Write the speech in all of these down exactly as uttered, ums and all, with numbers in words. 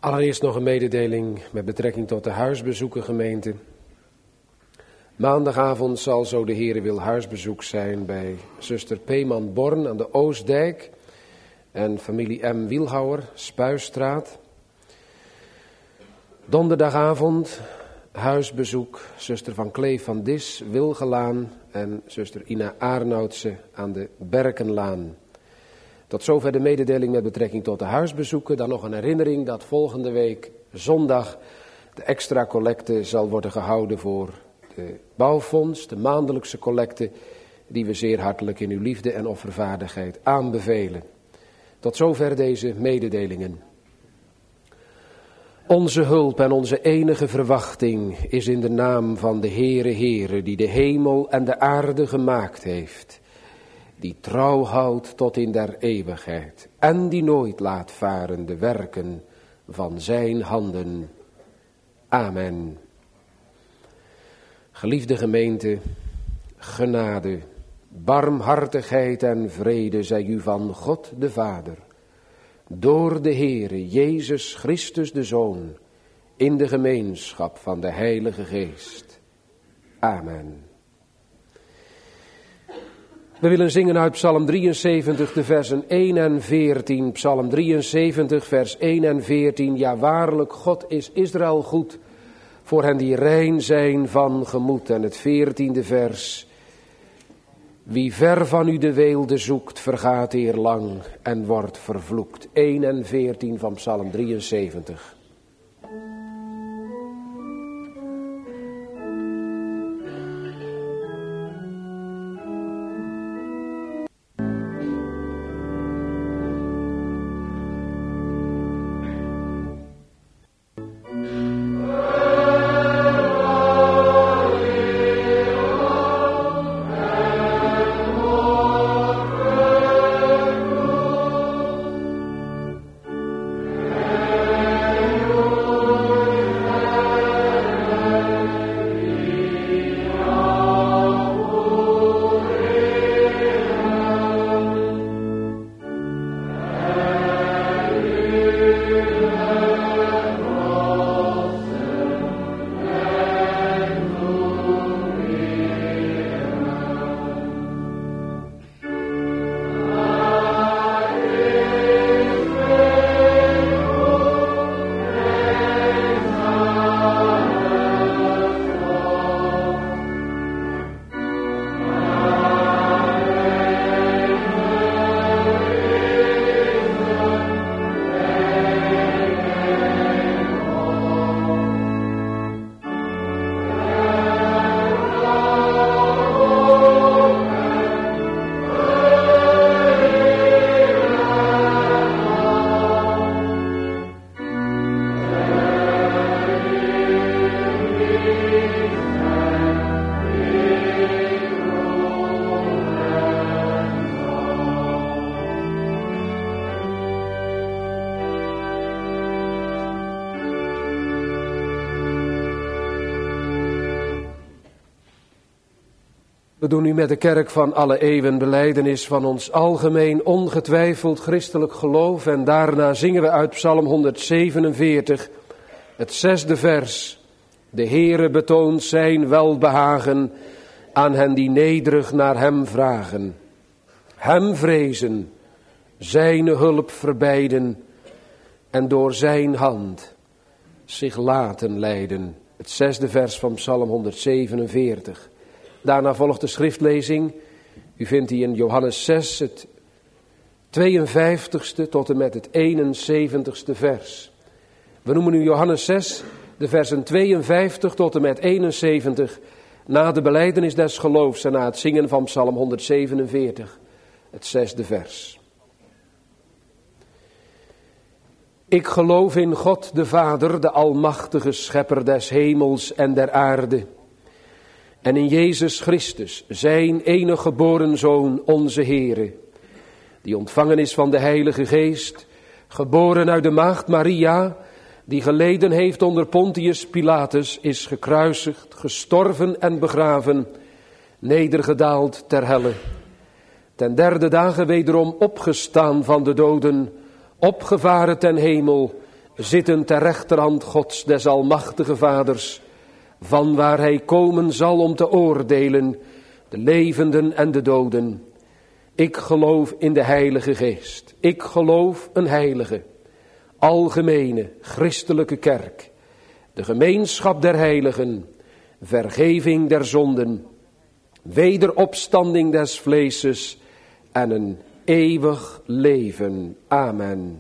Allereerst nog een mededeling met betrekking tot de huisbezoekengemeente. Maandagavond zal, zo de Heere wil, huisbezoek zijn bij zuster Peeman Born aan de Oostdijk en familie M. Wielhouwer, Spuistraat. Donderdagavond huisbezoek zuster Van Kleef van Dis, Wilgelaan en zuster Ina Arnoudse aan de Berkenlaan. Tot zover de mededeling met betrekking tot de huisbezoeken. Dan nog een herinnering dat volgende week zondag de extra collecte zal worden gehouden voor de bouwfonds, de maandelijkse collecte die we zeer hartelijk in uw liefde en offervaardigheid aanbevelen. Tot zover deze mededelingen. Onze hulp en onze enige verwachting is in de naam van de Heere Heere, die de hemel en de aarde gemaakt heeft, die trouw houdt tot in der eeuwigheid en die nooit laat varen de werken van zijn handen. Amen. Geliefde gemeente, genade, barmhartigheid en vrede zij u van God de Vader, door de Heere Jezus Christus de Zoon, in de gemeenschap van de Heilige Geest. Amen. We willen zingen uit Psalm drieënzeventig, de versen één en veertien. Psalm drieënzeventig, vers één en veertien. Ja, waarlijk, God is Israël goed, voor hen die rein zijn van gemoed. En het veertiende vers. Wie ver van u de weelde zoekt, vergaat eerlang en wordt vervloekt. één en veertien van Psalm drieënzeventig. We doen nu met de kerk van alle eeuwen belijdenis van ons algemeen ongetwijfeld christelijk geloof. En daarna zingen we uit Psalm honderdzevenenveertig, het zesde vers. De Heere betoont zijn welbehagen aan hen die nederig naar hem vragen. Hem vrezen, zijn hulp verbijden en door zijn hand zich laten leiden. Het zesde vers van Psalm honderdzevenenveertig. Daarna volgt de schriftlezing. U vindt die in Johannes zes, het tweeënvijftigste tot en met het eenenzeventigste vers. We noemen nu Johannes zes, de versen tweeënvijftig tot en met eenenzeventig, na de belijdenis des geloofs en na het zingen van Psalm honderdzevenenveertig, het zesde vers. Ik geloof in God de Vader, de almachtige schepper des hemels en der aarde, en in Jezus Christus, zijn enige geboren Zoon, onze Heere, die ontvangen is van de Heilige Geest, geboren uit de maagd Maria, die geleden heeft onder Pontius Pilatus, is gekruisigd, gestorven en begraven, nedergedaald ter helle. Ten derde dagen wederom opgestaan van de doden, opgevaren ten hemel zitten ter rechterhand Gods des almachtige Vaders, vanwaar hij komen zal om te oordelen, de levenden en de doden. Ik geloof in de Heilige Geest. Ik geloof een heilige, algemene, christelijke kerk, de gemeenschap der heiligen, vergeving der zonden, wederopstanding des vleeses en een eeuwig leven. Amen.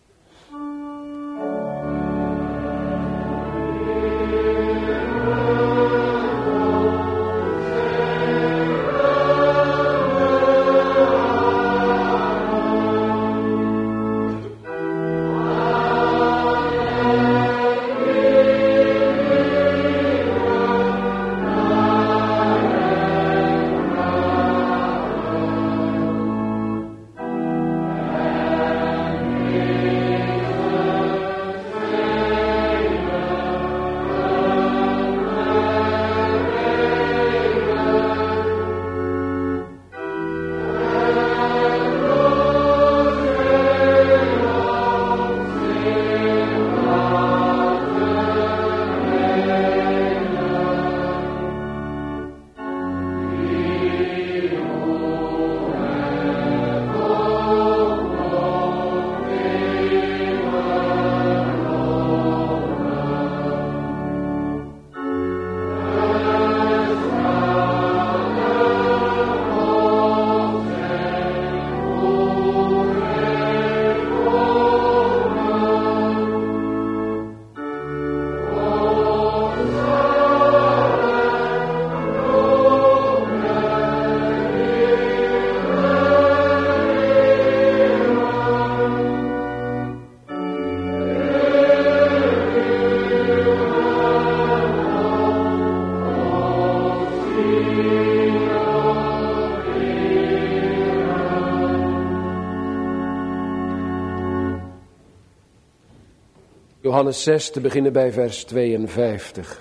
Johannes zes, te beginnen bij vers tweeënvijftig.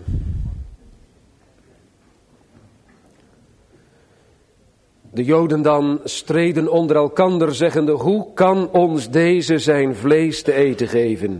De Joden dan streden onder elkander, zeggende: hoe kan ons deze zijn vlees te eten geven?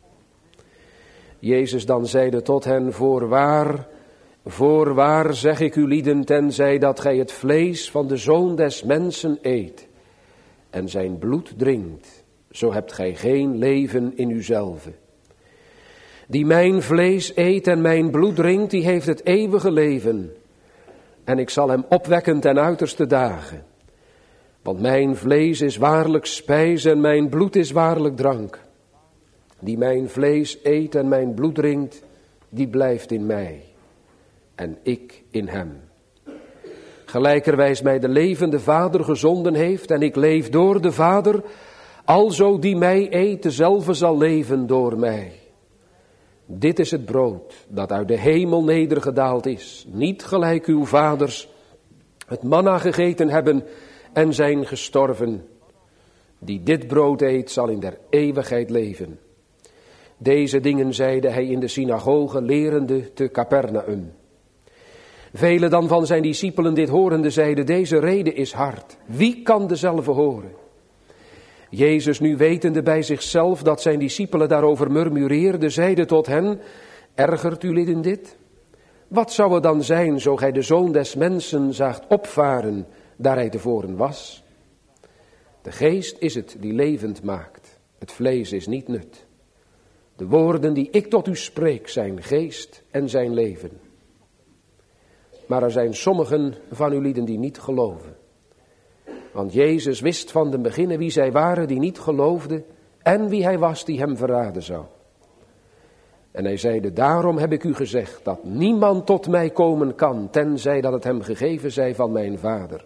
Jezus dan zeide tot hen: voorwaar, voorwaar zeg ik u lieden, tenzij dat gij het vlees van de Zoon des Mensen eet en zijn bloed drinkt, zo hebt gij geen leven in uzelven. Die mijn vlees eet en mijn bloed drinkt, die heeft het eeuwige leven. En ik zal hem opwekken ten uiterste dagen. Want mijn vlees is waarlijk spijs en mijn bloed is waarlijk drank. Die mijn vlees eet en mijn bloed drinkt, die blijft in mij. En ik in hem. Gelijkerwijs mij de levende Vader gezonden heeft en ik leef door de Vader, alzo die mij eet, dezelfde zal leven door mij. Dit is het brood dat uit de hemel nedergedaald is. Niet gelijk uw vaders het manna gegeten hebben en zijn gestorven. Die dit brood eet zal in der eeuwigheid leven. Deze dingen zeide hij in de synagoge lerende te Capernaum. Velen dan van zijn discipelen dit horende zeiden: deze rede is hard. Wie kan dezelve horen? Jezus nu wetende bij zichzelf dat zijn discipelen daarover murmureerden, zeide tot hen: ergert u lieden dit? Wat zou het dan zijn, zo gij de Zoon des Mensen zaagt opvaren, daar hij tevoren was? De geest is het die levend maakt, het vlees is niet nut. De woorden die ik tot u spreek zijn geest en zijn leven. Maar er zijn sommigen van u lieden die niet geloven. Want Jezus wist van den beginnen wie zij waren die niet geloofden en wie hij was die hem verraden zou. En hij zeide: daarom heb ik u gezegd dat niemand tot mij komen kan, tenzij dat het hem gegeven zij van mijn Vader.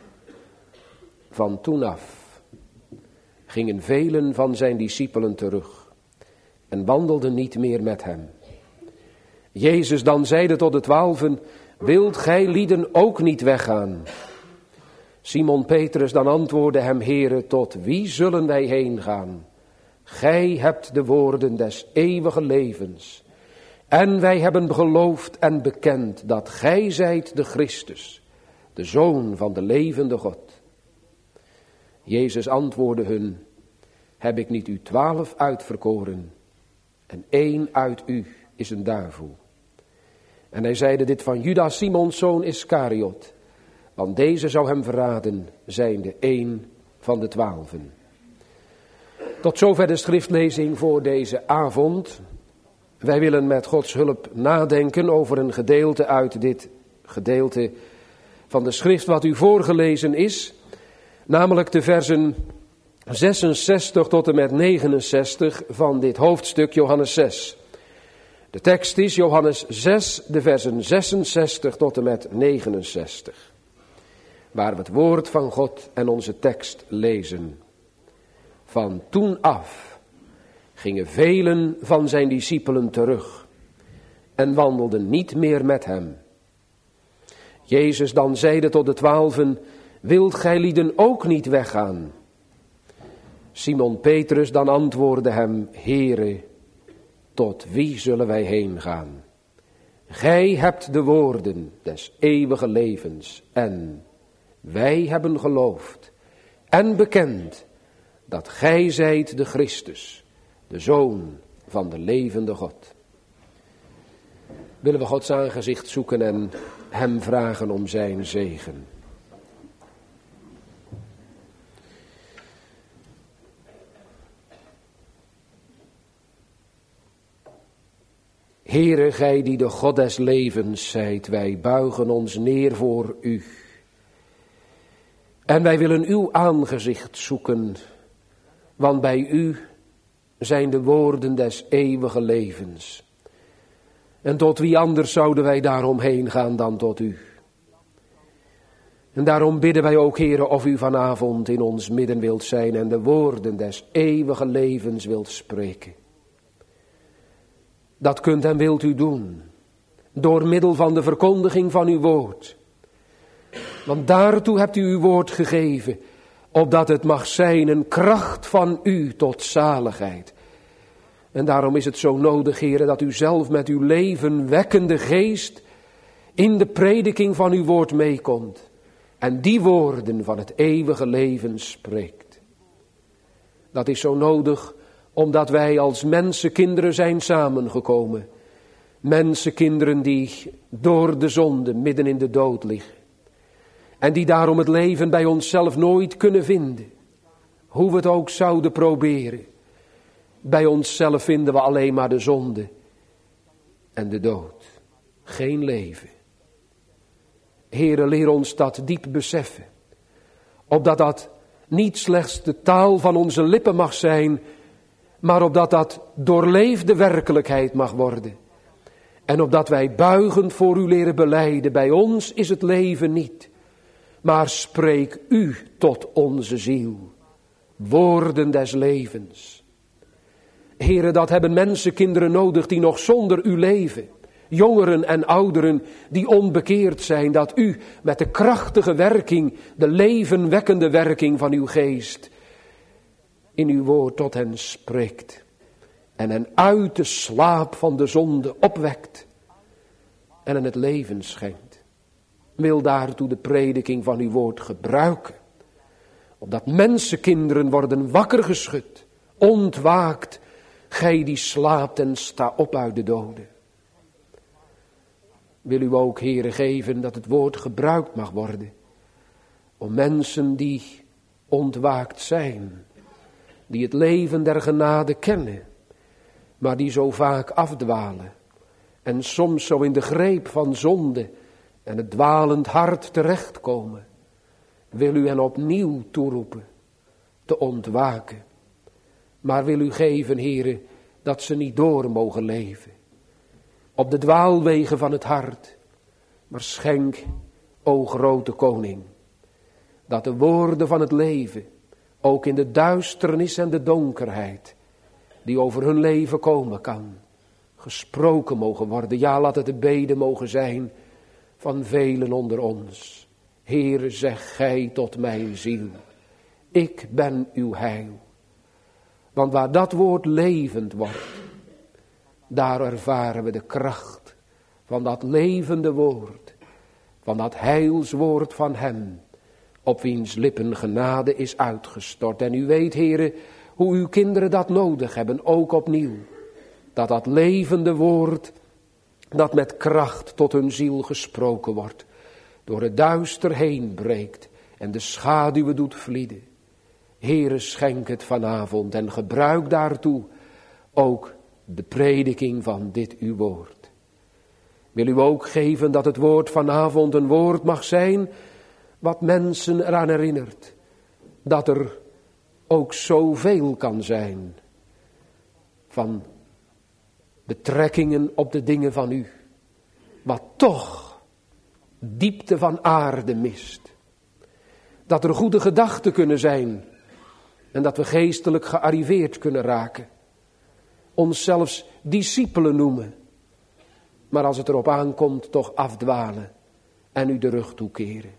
Van toen af gingen velen van zijn discipelen terug en wandelden niet meer met hem. Jezus dan zeide tot de twaalfen: wilt gij lieden ook niet weggaan? Simon Petrus dan antwoordde hem: Heere, tot wie zullen wij heen gaan? Gij hebt de woorden des eeuwige levens. En wij hebben geloofd en bekend dat gij zijt de Christus, de Zoon van de levende God. Jezus antwoordde hun: heb ik niet u twaalf uitverkoren? en één uit u is een duivel. En hij zeide dit van Judas, Simons zoon Iskariot, want deze zou hem verraden, zijnde één van de twaalfen. Tot zover de schriftlezing voor deze avond. Wij willen met Gods hulp nadenken over een gedeelte uit dit gedeelte van de schrift wat u voorgelezen is, namelijk de versen zesenzestig tot en met negenenzestig van dit hoofdstuk Johannes zes. De tekst is Johannes zes, de versen zesenzestig tot en met negenenzestig, waar we het woord van God en onze tekst lezen. Van toen af gingen velen van zijn discipelen terug en wandelden niet meer met hem. Jezus dan zeide tot de twaalfen, wilt gij lieden ook niet weggaan? Simon Petrus dan antwoordde hem, Heere, tot wie zullen wij heen gaan? Gij hebt de woorden des eeuwige levens en wij hebben geloofd en bekend dat gij zijt de Christus, de Zoon van de levende God. Willen we Gods aangezicht zoeken en hem vragen om zijn zegen. Heere, gij die de God des levens zijt, wij buigen ons neer voor u. En wij willen uw aangezicht zoeken, want bij u zijn de woorden des eeuwige levens. En tot wie anders zouden wij daarom heen gaan dan tot u. En daarom bidden wij ook, Heere, of u vanavond in ons midden wilt zijn en de woorden des eeuwige levens wilt spreken. Dat kunt en wilt u doen, door middel van de verkondiging van uw woord. Want daartoe hebt u uw woord gegeven, opdat het mag zijn een kracht van u tot zaligheid. En daarom is het zo nodig, Heere, dat u zelf met uw levenwekkende geest in de prediking van uw woord meekomt. En die woorden van het eeuwige leven spreekt. Dat is zo nodig, omdat wij als mensenkinderen zijn samengekomen. Mensenkinderen die door de zonde midden in de dood liggen. En die daarom het leven bij onszelf nooit kunnen vinden. Hoe we het ook zouden proberen. Bij onszelf vinden we alleen maar de zonde en de dood. Geen leven. Heere, leer ons dat diep beseffen. Opdat dat niet slechts de taal van onze lippen mag zijn, maar opdat dat doorleefde werkelijkheid mag worden. En opdat wij buigend voor u leren belijden, bij ons is het leven niet. Maar spreek u tot onze ziel. Woorden des levens. Heere, dat hebben mensenkinderen nodig die nog zonder u leven. Jongeren en ouderen die onbekeerd zijn, dat u met de krachtige werking, de levenwekkende werking van uw geest, in uw woord tot hen spreekt. En hen uit de slaap van de zonde opwekt. En hen het leven schenkt. Wil daartoe de prediking van uw woord gebruiken. Opdat mensenkinderen worden wakker geschud. Ontwaakt. Gij die slaapt en sta op uit de doden. Wil u ook, Heere, geven dat het woord gebruikt mag worden. Om mensen die ontwaakt zijn. Die het leven der genade kennen. Maar die zo vaak afdwalen. En soms zo in de greep van zonde en het dwalend hart terechtkomen. Wil u hen opnieuw toeroepen. Te ontwaken. Maar wil u geven, Heere, dat ze niet door mogen leven. Op de dwaalwegen van het hart. Maar schenk, o grote koning, dat de woorden van het leven, ook in de duisternis en de donkerheid, die over hun leven komen kan, gesproken mogen worden. Ja, laat het de bede mogen zijn van velen onder ons. Heere, zeg gij tot mijn ziel, ik ben uw heil. Want waar dat woord levend wordt, daar ervaren we de kracht van dat levende woord, van dat heilswoord van hem, op wiens lippen genade is uitgestort. En u weet, Heere, hoe uw kinderen dat nodig hebben, ook opnieuw. dat dat levende woord, dat met kracht tot hun ziel gesproken wordt, door het duister heen breekt en de schaduwen doet vlieden. Heere, schenk het vanavond en gebruik daartoe ook de prediking van dit uw woord. Wil u ook geven dat het woord vanavond een woord mag zijn wat mensen eraan herinnert dat er ook zoveel kan zijn van betrekkingen op de dingen van u, wat toch diepte van aarde mist. Dat er goede gedachten kunnen zijn en dat we geestelijk gearriveerd kunnen raken. Ons zelfs discipelen noemen, maar als het erop aankomt toch afdwalen en u de rug toekeren.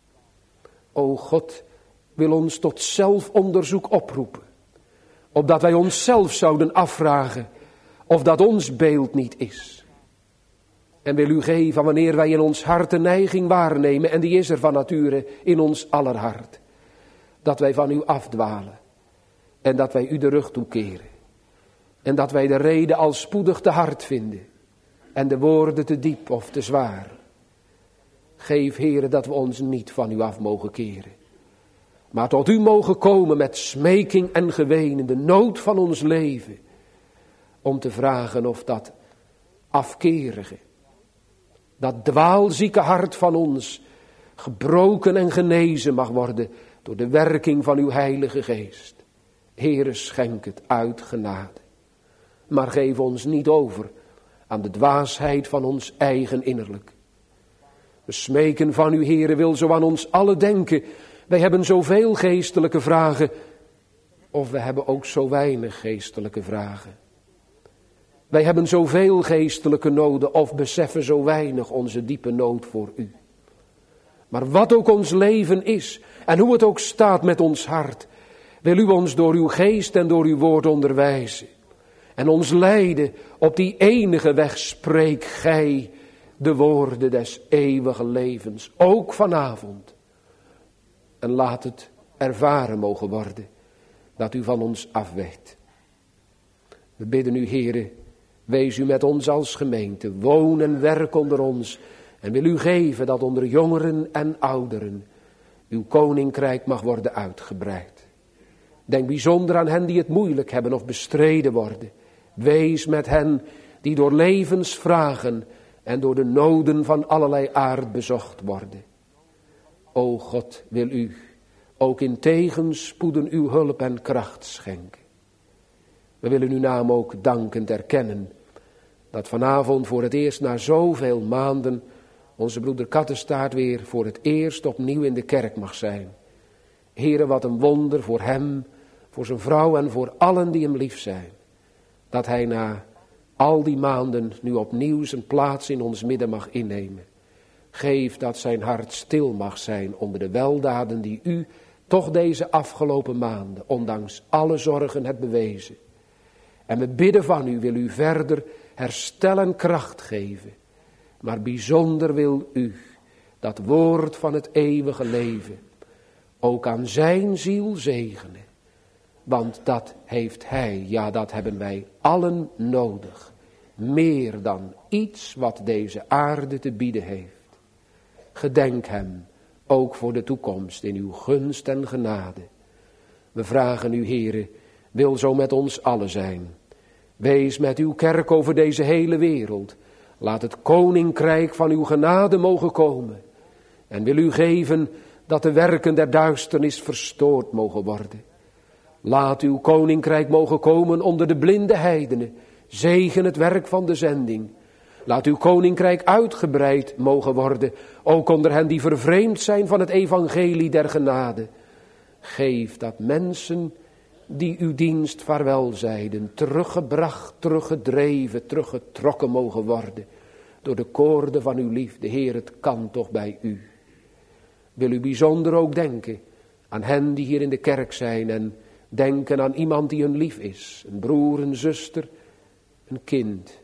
O God, wil ons tot zelfonderzoek oproepen, opdat wij onszelf zouden afvragen of dat ons beeld niet is. En wil u geven wanneer wij in ons hart de neiging waarnemen, en die is er van nature in ons aller hart, dat wij van u afdwalen en dat wij u de rug toekeren. En dat wij de reden al spoedig te hard vinden en de woorden te diep of te zwaar. Geef, Heere, dat we ons niet van u af mogen keren, maar tot u mogen komen met smeking en geween in de nood van ons leven, om te vragen of dat afkerige, dat dwaalzieke hart van ons gebroken en genezen mag worden door de werking van uw Heilige Geest. Heere, schenk het uit genade. Maar geef ons niet over aan de dwaasheid van ons eigen innerlijk. We smeken van u, Heere, wil zo aan ons allen denken. Wij hebben zoveel geestelijke vragen, of we hebben ook zo weinig geestelijke vragen. Wij hebben zoveel geestelijke noden, of beseffen zo weinig onze diepe nood voor u. Maar wat ook ons leven is, en hoe het ook staat met ons hart, wil u ons door uw geest en door uw woord onderwijzen. En ons leiden op die enige weg, spreek gij de woorden des eeuwige levens, ook vanavond. En laat het ervaren mogen worden, dat u van ons afweegt. We bidden u, Heere, wees u met ons als gemeente, woon en werk onder ons. En wil u geven dat onder jongeren en ouderen uw koninkrijk mag worden uitgebreid. Denk bijzonder aan hen die het moeilijk hebben of bestreden worden. Wees met hen die door levensvragen en door de noden van allerlei aard bezocht worden. O God, wil u ook in tegenspoeden uw hulp en kracht schenken. We willen uw naam ook dankend erkennen dat vanavond voor het eerst na zoveel maanden onze broeder Kattestaart weer voor het eerst opnieuw in de kerk mag zijn. Heere, wat een wonder voor hem, voor zijn vrouw en voor allen die hem lief zijn. Dat hij na al die maanden nu opnieuw zijn plaats in ons midden mag innemen. Geef dat zijn hart stil mag zijn onder de weldaden die u toch deze afgelopen maanden, ondanks alle zorgen, hebt bewezen. En we bidden van u, wil u verder herstel en kracht geven. Maar bijzonder wil u dat woord van het eeuwige leven ook aan zijn ziel zegenen. Want dat heeft hij, ja, dat hebben wij allen nodig. Meer dan iets wat deze aarde te bieden heeft. Gedenk hem ook voor de toekomst in uw gunst en genade. We vragen u, Heere, wil zo met ons allen zijn. Wees met uw kerk over deze hele wereld. Laat het koninkrijk van uw genade mogen komen. En wil u geven dat de werken der duisternis verstoord mogen worden. Laat uw koninkrijk mogen komen onder de blinde heidenen. Zegen het werk van de zending. Laat uw koninkrijk uitgebreid mogen worden, ook onder hen die vervreemd zijn van het evangelie der genade. Geef dat mensen die uw dienst vaarwel zeiden, teruggebracht, teruggedreven, teruggetrokken mogen worden door de koorden van uw liefde. Heer, het kan toch bij u. Wil u bijzonder ook denken aan hen die hier in de kerk zijn en denken aan iemand die hun lief is, een broer, een zuster, een kind,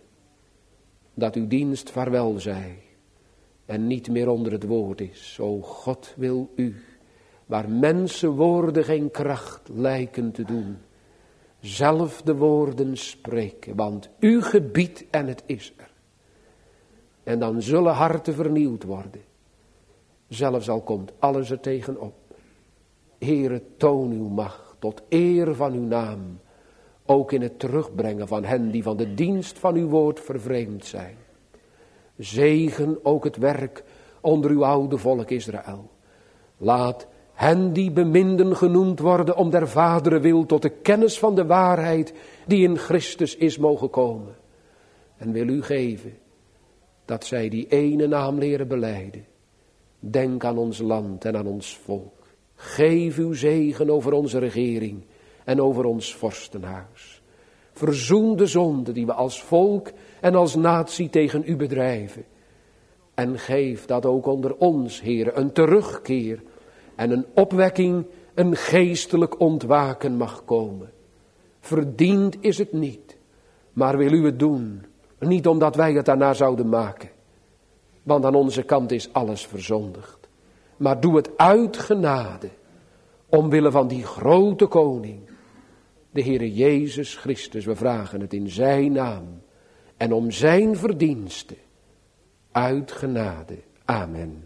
dat uw dienst vaarwel zij en niet meer onder het woord is. O God, wil u, waar mensenwoorden geen kracht lijken te doen, zelf de woorden spreken, want u gebiedt en het is er. En dan zullen harten vernieuwd worden. Zelfs al komt alles er tegenop. Heere, toon uw macht tot eer van uw naam. Ook in het terugbrengen van hen die van de dienst van uw woord vervreemd zijn. Zegen ook het werk onder uw oude volk Israël. Laat hen die beminden genoemd worden om der vaderen wil tot de kennis van de waarheid die in Christus is mogen komen. En wil u geven dat zij die ene naam leren belijden. Denk aan ons land en aan ons volk. Geef uw zegen over onze regering en over ons vorstenhuis. Verzoen de zonde die we als volk en als natie tegen u bedrijven. En geef dat ook onder ons, Heere, een terugkeer en een opwekking, een geestelijk ontwaken mag komen. Verdiend is het niet, maar wil u het doen. Niet omdat wij het daarna zouden maken. Want aan onze kant is alles verzondigd. Maar doe het uit genade. Omwille van die grote koning. De Heere Jezus Christus. We vragen het in zijn naam. En om zijn verdienste. Uit genade. Amen.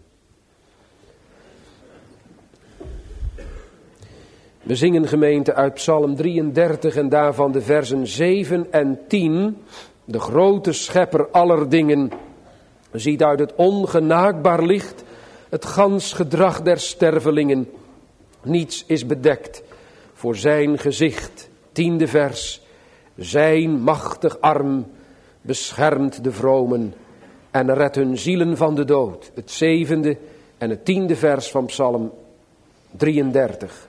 We zingen gemeente uit Psalm drieëndertig en daarvan de versen zeven en tien. De grote schepper aller dingen ziet uit het ongenaakbaar licht het gans gedrag der stervelingen. Niets is bedekt voor zijn gezicht. Tiende vers. Zijn machtig arm beschermt de vromen en redt hun zielen van de dood. Het zevende en het tiende vers van Psalm drieëndertig.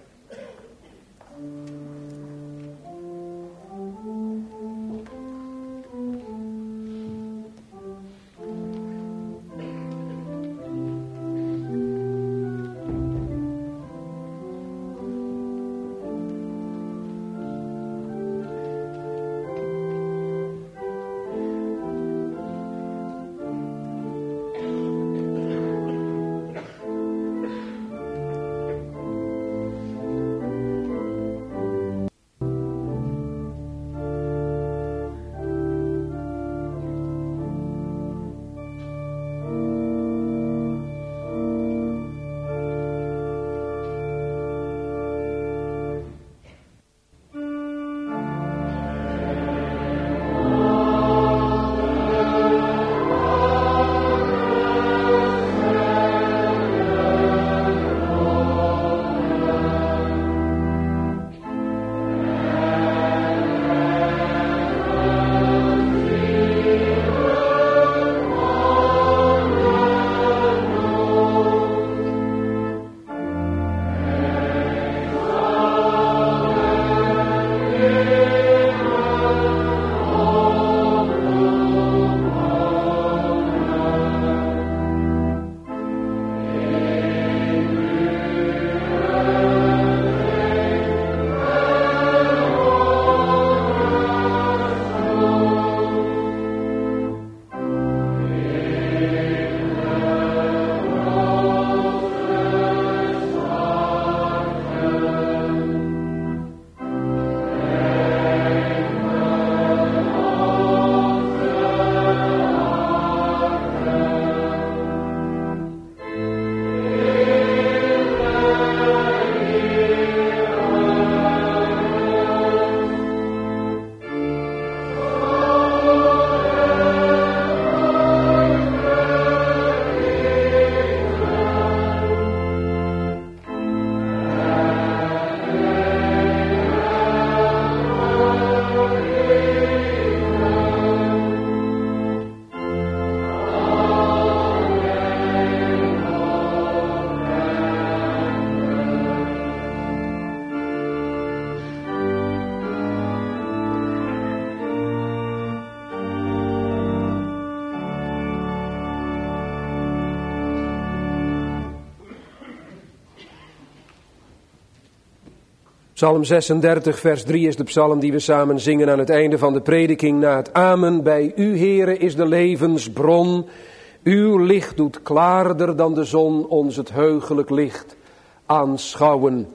Psalm zesendertig vers drie is de psalm die we samen zingen aan het einde van de prediking na het amen. Bij u, Heere, is de levensbron. Uw licht doet klaarder dan de zon ons het heugelijk licht aanschouwen.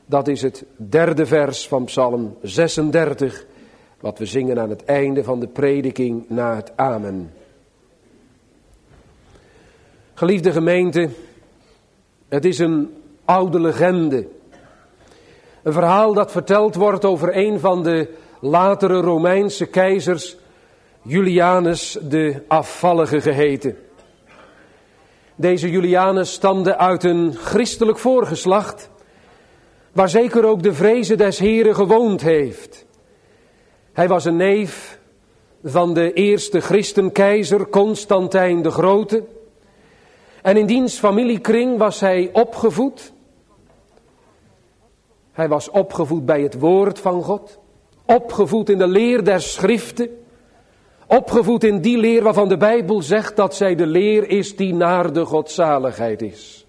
Dat is het derde vers van Psalm zesendertig, wat we zingen aan het einde van de prediking na het Amen. Geliefde gemeente, het is een oude legende. Een verhaal dat verteld wordt over een van de latere Romeinse keizers, Julianus de Afvallige geheten. Deze Julianus stamde uit een christelijk voorgeslacht, waar zeker ook de vreze des Heren gewoond heeft. Hij was een neef van de eerste christenkeizer Constantijn de Grote. En in diens familiekring was hij opgevoed. Hij was opgevoed bij het woord van God. Opgevoed in de leer der schriften. Opgevoed in die leer waarvan de Bijbel zegt dat zij de leer is die naar de godzaligheid is.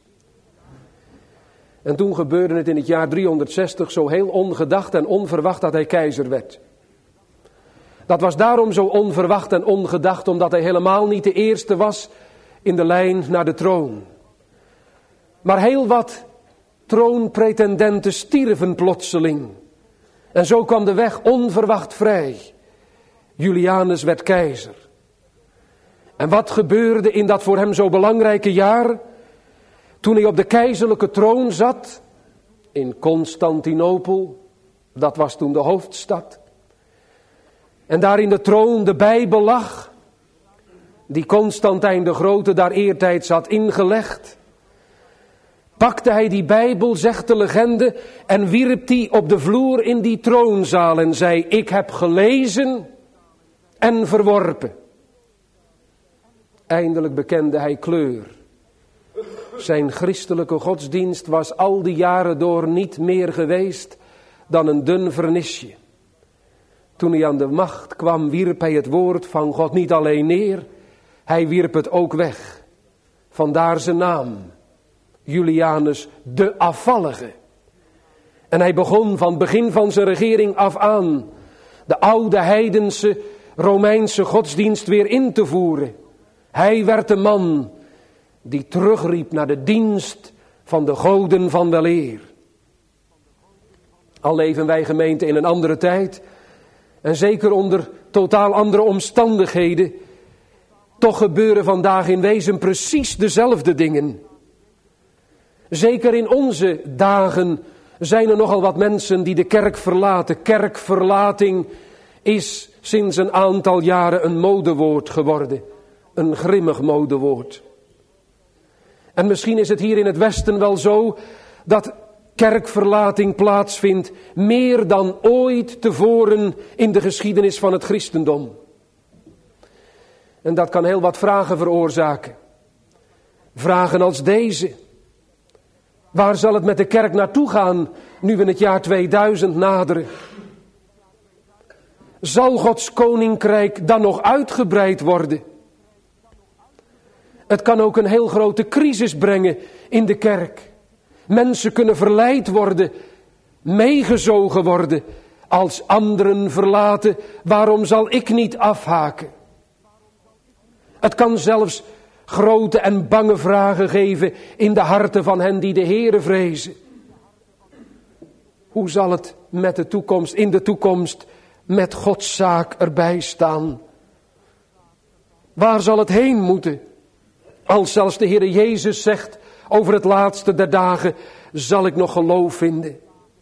En toen gebeurde het in het jaar driehonderdzestig zo heel ongedacht en onverwacht dat hij keizer werd. Dat was daarom zo onverwacht en ongedacht omdat hij helemaal niet de eerste was in de lijn naar de troon. Maar heel wat troonpretendenten stierven plotseling. En zo kwam de weg onverwacht vrij. Julianus werd keizer. En wat gebeurde in dat voor hem zo belangrijke jaar? Toen hij op de keizerlijke troon zat, in Constantinopel, dat was toen de hoofdstad. En daar in de troon de Bijbel lag, die Constantijn de Grote daar eertijds had ingelegd. Pakte hij die Bijbel, zegt de legende, en wierp die op de vloer in die troonzaal en zei: ik heb gelezen en verworpen. Eindelijk bekende hij kleur. Zijn christelijke godsdienst was al die jaren door niet meer geweest dan een dun vernisje. Toen hij aan de macht kwam, wierp hij het woord van God niet alleen neer, hij wierp het ook weg. Vandaar zijn naam, Julianus de Afvallige. En hij begon van het begin van zijn regering af aan de oude heidense Romeinse godsdienst weer in te voeren. Hij werd de man die terugriep naar de dienst van de goden van weleer. Al leven wij gemeente in een andere tijd en zeker onder totaal andere omstandigheden, toch gebeuren vandaag in wezen precies dezelfde dingen. Zeker in onze dagen zijn er nogal wat mensen die de kerk verlaten. Kerkverlating is sinds een aantal jaren een modewoord geworden. Een grimmig modewoord. En misschien is het hier in het Westen wel zo dat kerkverlating plaatsvindt meer dan ooit tevoren in de geschiedenis van het christendom. En dat kan heel wat vragen veroorzaken. Vragen als deze. Waar zal het met de kerk naartoe gaan nu we het jaar tweeduizend naderen? Zal Gods koninkrijk dan nog uitgebreid worden? Het kan ook een heel grote crisis brengen in de kerk. Mensen kunnen verleid worden, meegezogen worden. Als anderen verlaten, waarom zal ik niet afhaken? Het kan zelfs grote en bange vragen geven in de harten van hen die de Heere vrezen. Hoe zal het met de toekomst, in de toekomst met Gods zaak erbij staan? Waar zal het heen moeten? Als zelfs de Heere Jezus zegt over het laatste der dagen, zal ik nog geloof vinden.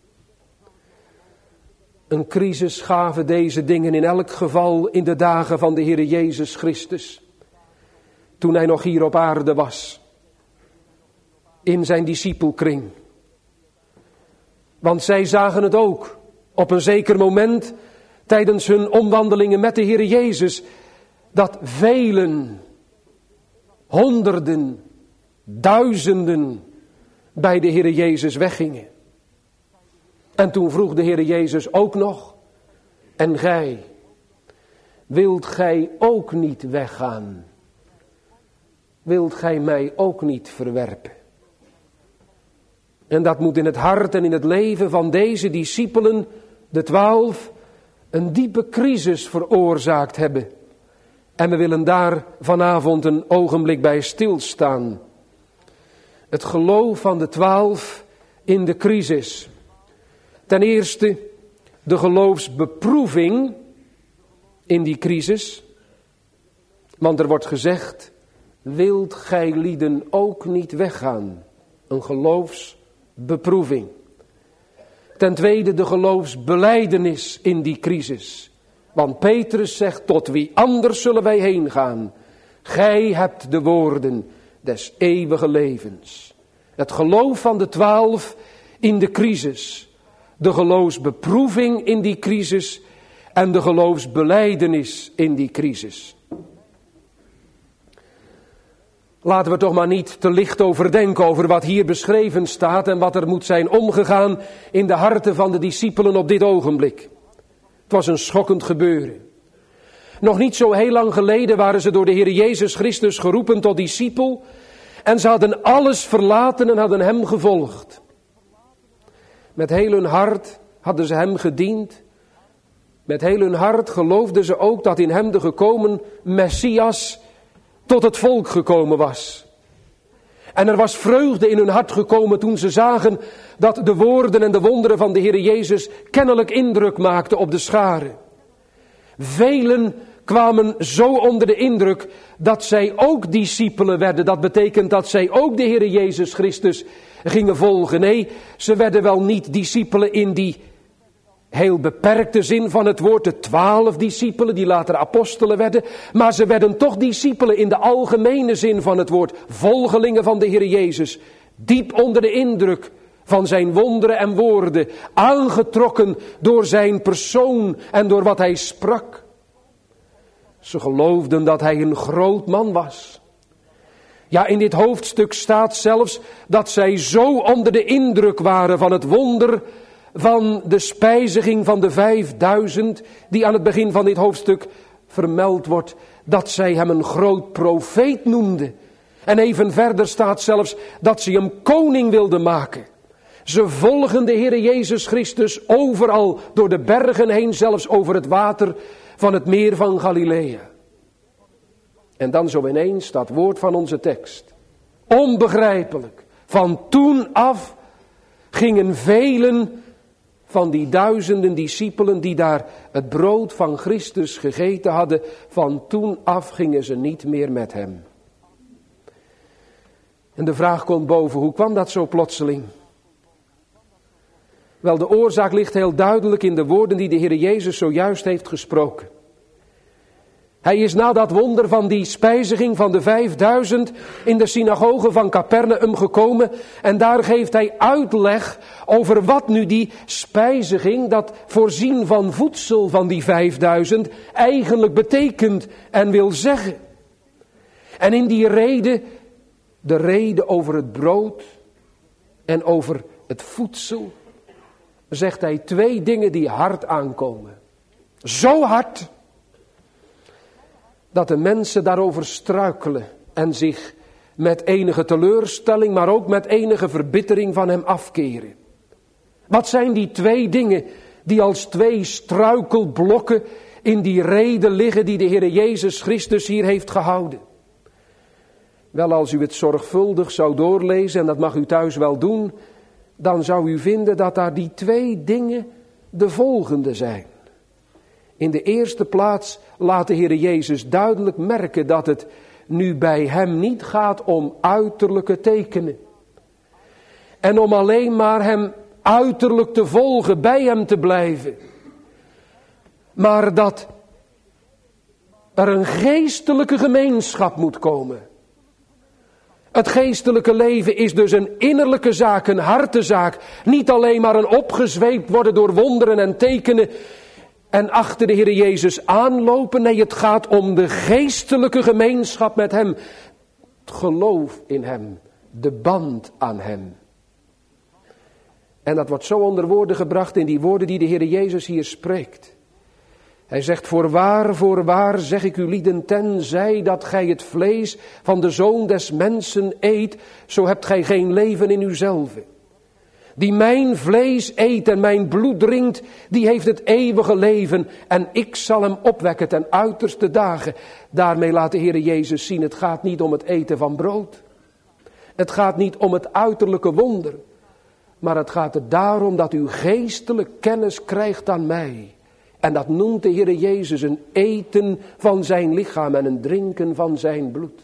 Een crisis gaven deze dingen in elk geval in de dagen van de Heere Jezus Christus. Toen hij nog hier op aarde was. In zijn discipelkring. Want zij zagen het ook op een zeker moment tijdens hun omwandelingen met de Heere Jezus. Dat velen, honderden, duizenden bij de Heere Jezus weggingen. En toen vroeg de Heere Jezus ook nog: en gij, wilt gij ook niet weggaan? Wilt gij mij ook niet verwerpen? En dat moet in het hart en in het leven van deze discipelen, de twaalf, een diepe crisis veroorzaakt hebben. En we willen daar vanavond een ogenblik bij stilstaan. Het geloof van de twaalf in de crisis. Ten eerste de geloofsbeproeving in die crisis. Want er wordt gezegd, wilt gij lieden ook niet weggaan? Een geloofsbeproeving. Ten tweede de geloofsbelijdenis in die crisis. Want Petrus zegt, tot wie anders zullen wij heen gaan? Gij hebt de woorden des eeuwige levens. Het geloof van de twaalf in de crisis. De geloofsbeproeving in die crisis. En de geloofsbelijdenis in die crisis. Laten we toch maar niet te licht over denken over wat hier beschreven staat en wat er moet zijn omgegaan in de harten van de discipelen op dit ogenblik. Het was een schokkend gebeuren. Nog niet zo heel lang geleden waren ze door de Heer Jezus Christus geroepen tot discipel en ze hadden alles verlaten en hadden hem gevolgd. Met heel hun hart hadden ze hem gediend. Met heel hun hart geloofden ze ook dat in hem de gekomen Messias tot het volk gekomen was. En er was vreugde in hun hart gekomen toen ze zagen dat de woorden en de wonderen van de Heer Jezus kennelijk indruk maakten op de scharen. Velen kwamen zo onder de indruk dat zij ook discipelen werden. Dat betekent dat zij ook de Heer Jezus Christus gingen volgen. Nee, ze werden wel niet discipelen in die heel beperkte zin van het woord, de twaalf discipelen die later apostelen werden. Maar ze werden toch discipelen in de algemene zin van het woord. Volgelingen van de Heer Jezus. Diep onder de indruk van zijn wonderen en woorden. Aangetrokken door zijn persoon en door wat hij sprak. Ze geloofden dat hij een groot man was. Ja, in dit hoofdstuk staat zelfs dat zij zo onder de indruk waren van het wonder van de spijziging van de vijfduizend, die aan het begin van dit hoofdstuk vermeld wordt, dat zij hem een groot profeet noemden. En even verder staat zelfs dat ze hem koning wilden maken. Ze volgen de Heer Jezus Christus overal door de bergen heen, zelfs over het water van het meer van Galilea. En dan zo ineens dat woord van onze tekst. Onbegrijpelijk. Van toen af gingen velen van die duizenden discipelen die daar het brood van Christus gegeten hadden, van toen af gingen ze niet meer met hem. En de vraag komt boven, hoe kwam dat zo plotseling? Wel, de oorzaak ligt heel duidelijk in de woorden die de Heer Jezus zojuist heeft gesproken. Hij is na dat wonder van die spijziging van de vijfduizend in de synagoge van Capernaum gekomen. En daar geeft hij uitleg over wat nu die spijziging, dat voorzien van voedsel van die vijfduizend, eigenlijk betekent en wil zeggen. En in die rede, de rede over het brood en over het voedsel, zegt hij twee dingen die hard aankomen. Zo hard dat de mensen daarover struikelen en zich met enige teleurstelling, maar ook met enige verbittering van hem afkeren. Wat zijn die twee dingen die als twee struikelblokken in die rede liggen die de Heer Jezus Christus hier heeft gehouden? Wel, als u het zorgvuldig zou doorlezen, en dat mag u thuis wel doen, dan zou u vinden dat daar die twee dingen de volgende zijn. In de eerste plaats laat de Heer Jezus duidelijk merken dat het nu bij hem niet gaat om uiterlijke tekenen. En om alleen maar hem uiterlijk te volgen, bij hem te blijven. Maar dat er een geestelijke gemeenschap moet komen. Het geestelijke leven is dus een innerlijke zaak, een hartezaak. Niet alleen maar een opgezweept worden door wonderen en tekenen en achter de Heer Jezus aanlopen. Nee, het gaat om de geestelijke gemeenschap met hem. Het geloof in hem, de band aan hem. En dat wordt zo onder woorden gebracht in die woorden die de Heer Jezus hier spreekt. Hij zegt, voorwaar, voorwaar, zeg ik u lieden, tenzij dat gij het vlees van de Zoon des Mensen eet, zo hebt gij geen leven in uzelven. Die mijn vlees eet en mijn bloed drinkt, die heeft het eeuwige leven en ik zal hem opwekken ten uiterste dagen. Daarmee laat de Heer Jezus zien, het gaat niet om het eten van brood. Het gaat niet om het uiterlijke wonder. Maar het gaat er daarom dat u geestelijk kennis krijgt aan mij. En dat noemt de Heere Jezus een eten van zijn lichaam en een drinken van zijn bloed.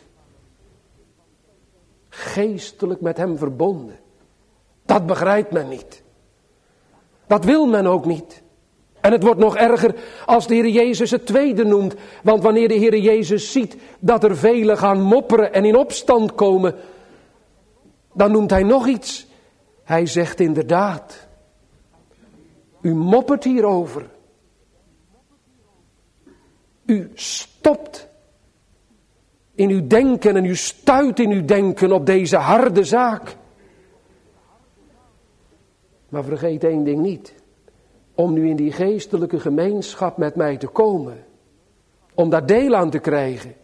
Geestelijk met hem verbonden. Dat begrijpt men niet. Dat wil men ook niet. En het wordt nog erger als de Heere Jezus het tweede noemt. Want wanneer de Heere Jezus ziet dat er velen gaan mopperen en in opstand komen, dan noemt hij nog iets. Hij zegt inderdaad, u moppert hierover. U stopt in uw denken en u stuit in uw denken op deze harde zaak. Maar vergeet één ding niet. Om nu in die geestelijke gemeenschap met mij te komen. Om daar deel aan te krijgen.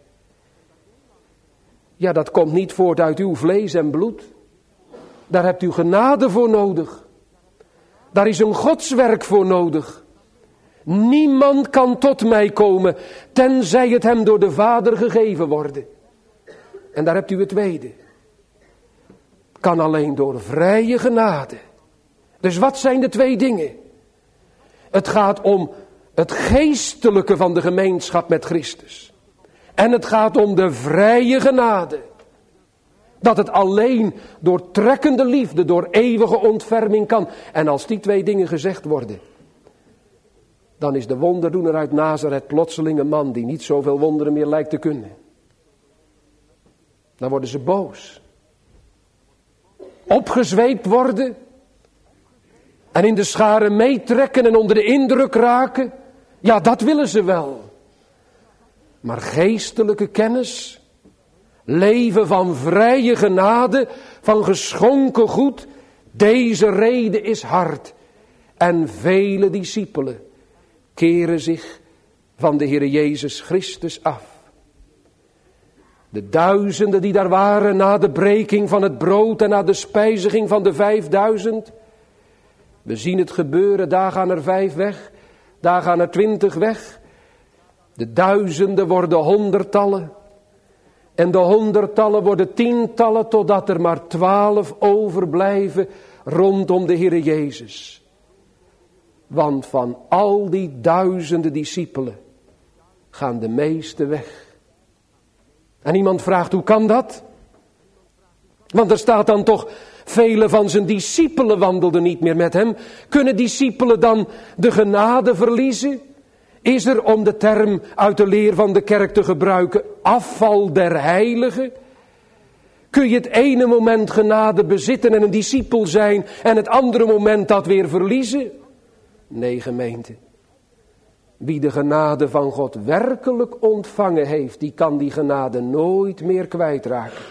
Ja, dat komt niet voort uit uw vlees en bloed. Daar hebt u genade voor nodig. Daar is een godswerk voor nodig. Niemand kan tot mij komen, tenzij het hem door de Vader gegeven worden. En daar hebt u het tweede. Kan alleen door vrije genade. Dus wat zijn de twee dingen? Het gaat om het geestelijke van de gemeenschap met Christus. En het gaat om de vrije genade. Dat het alleen door trekkende liefde, door eeuwige ontferming kan. En als die twee dingen gezegd worden, dan is de wonderdoener uit Nazareth plotseling een man die niet zoveel wonderen meer lijkt te kunnen. Dan worden ze boos. Opgezweept worden. En in de scharen meetrekken en onder de indruk raken. Ja, dat willen ze wel. Maar geestelijke kennis, leven van vrije genade, van geschonken goed, deze reden is hard. En vele discipelen keren zich van de Heere Jezus Christus af. De duizenden die daar waren na de breking van het brood en na de spijziging van de vijfduizend. We zien het gebeuren, daar gaan er vijf weg, daar gaan er twintig weg. De duizenden worden honderdtallen. En de honderdtallen worden tientallen, totdat er maar twaalf overblijven rondom de Heere Jezus. Want van al die duizenden discipelen gaan de meeste weg. En iemand vraagt, hoe kan dat? Want er staat dan toch, vele van zijn discipelen wandelden niet meer met hem. Kunnen discipelen dan de genade verliezen? Is er, om de term uit de leer van de kerk te gebruiken, afval der heiligen? Kun je het ene moment genade bezitten en een discipel zijn en het andere moment dat weer verliezen? Nee, gemeente. Wie de genade van God werkelijk ontvangen heeft, die kan die genade nooit meer kwijtraken.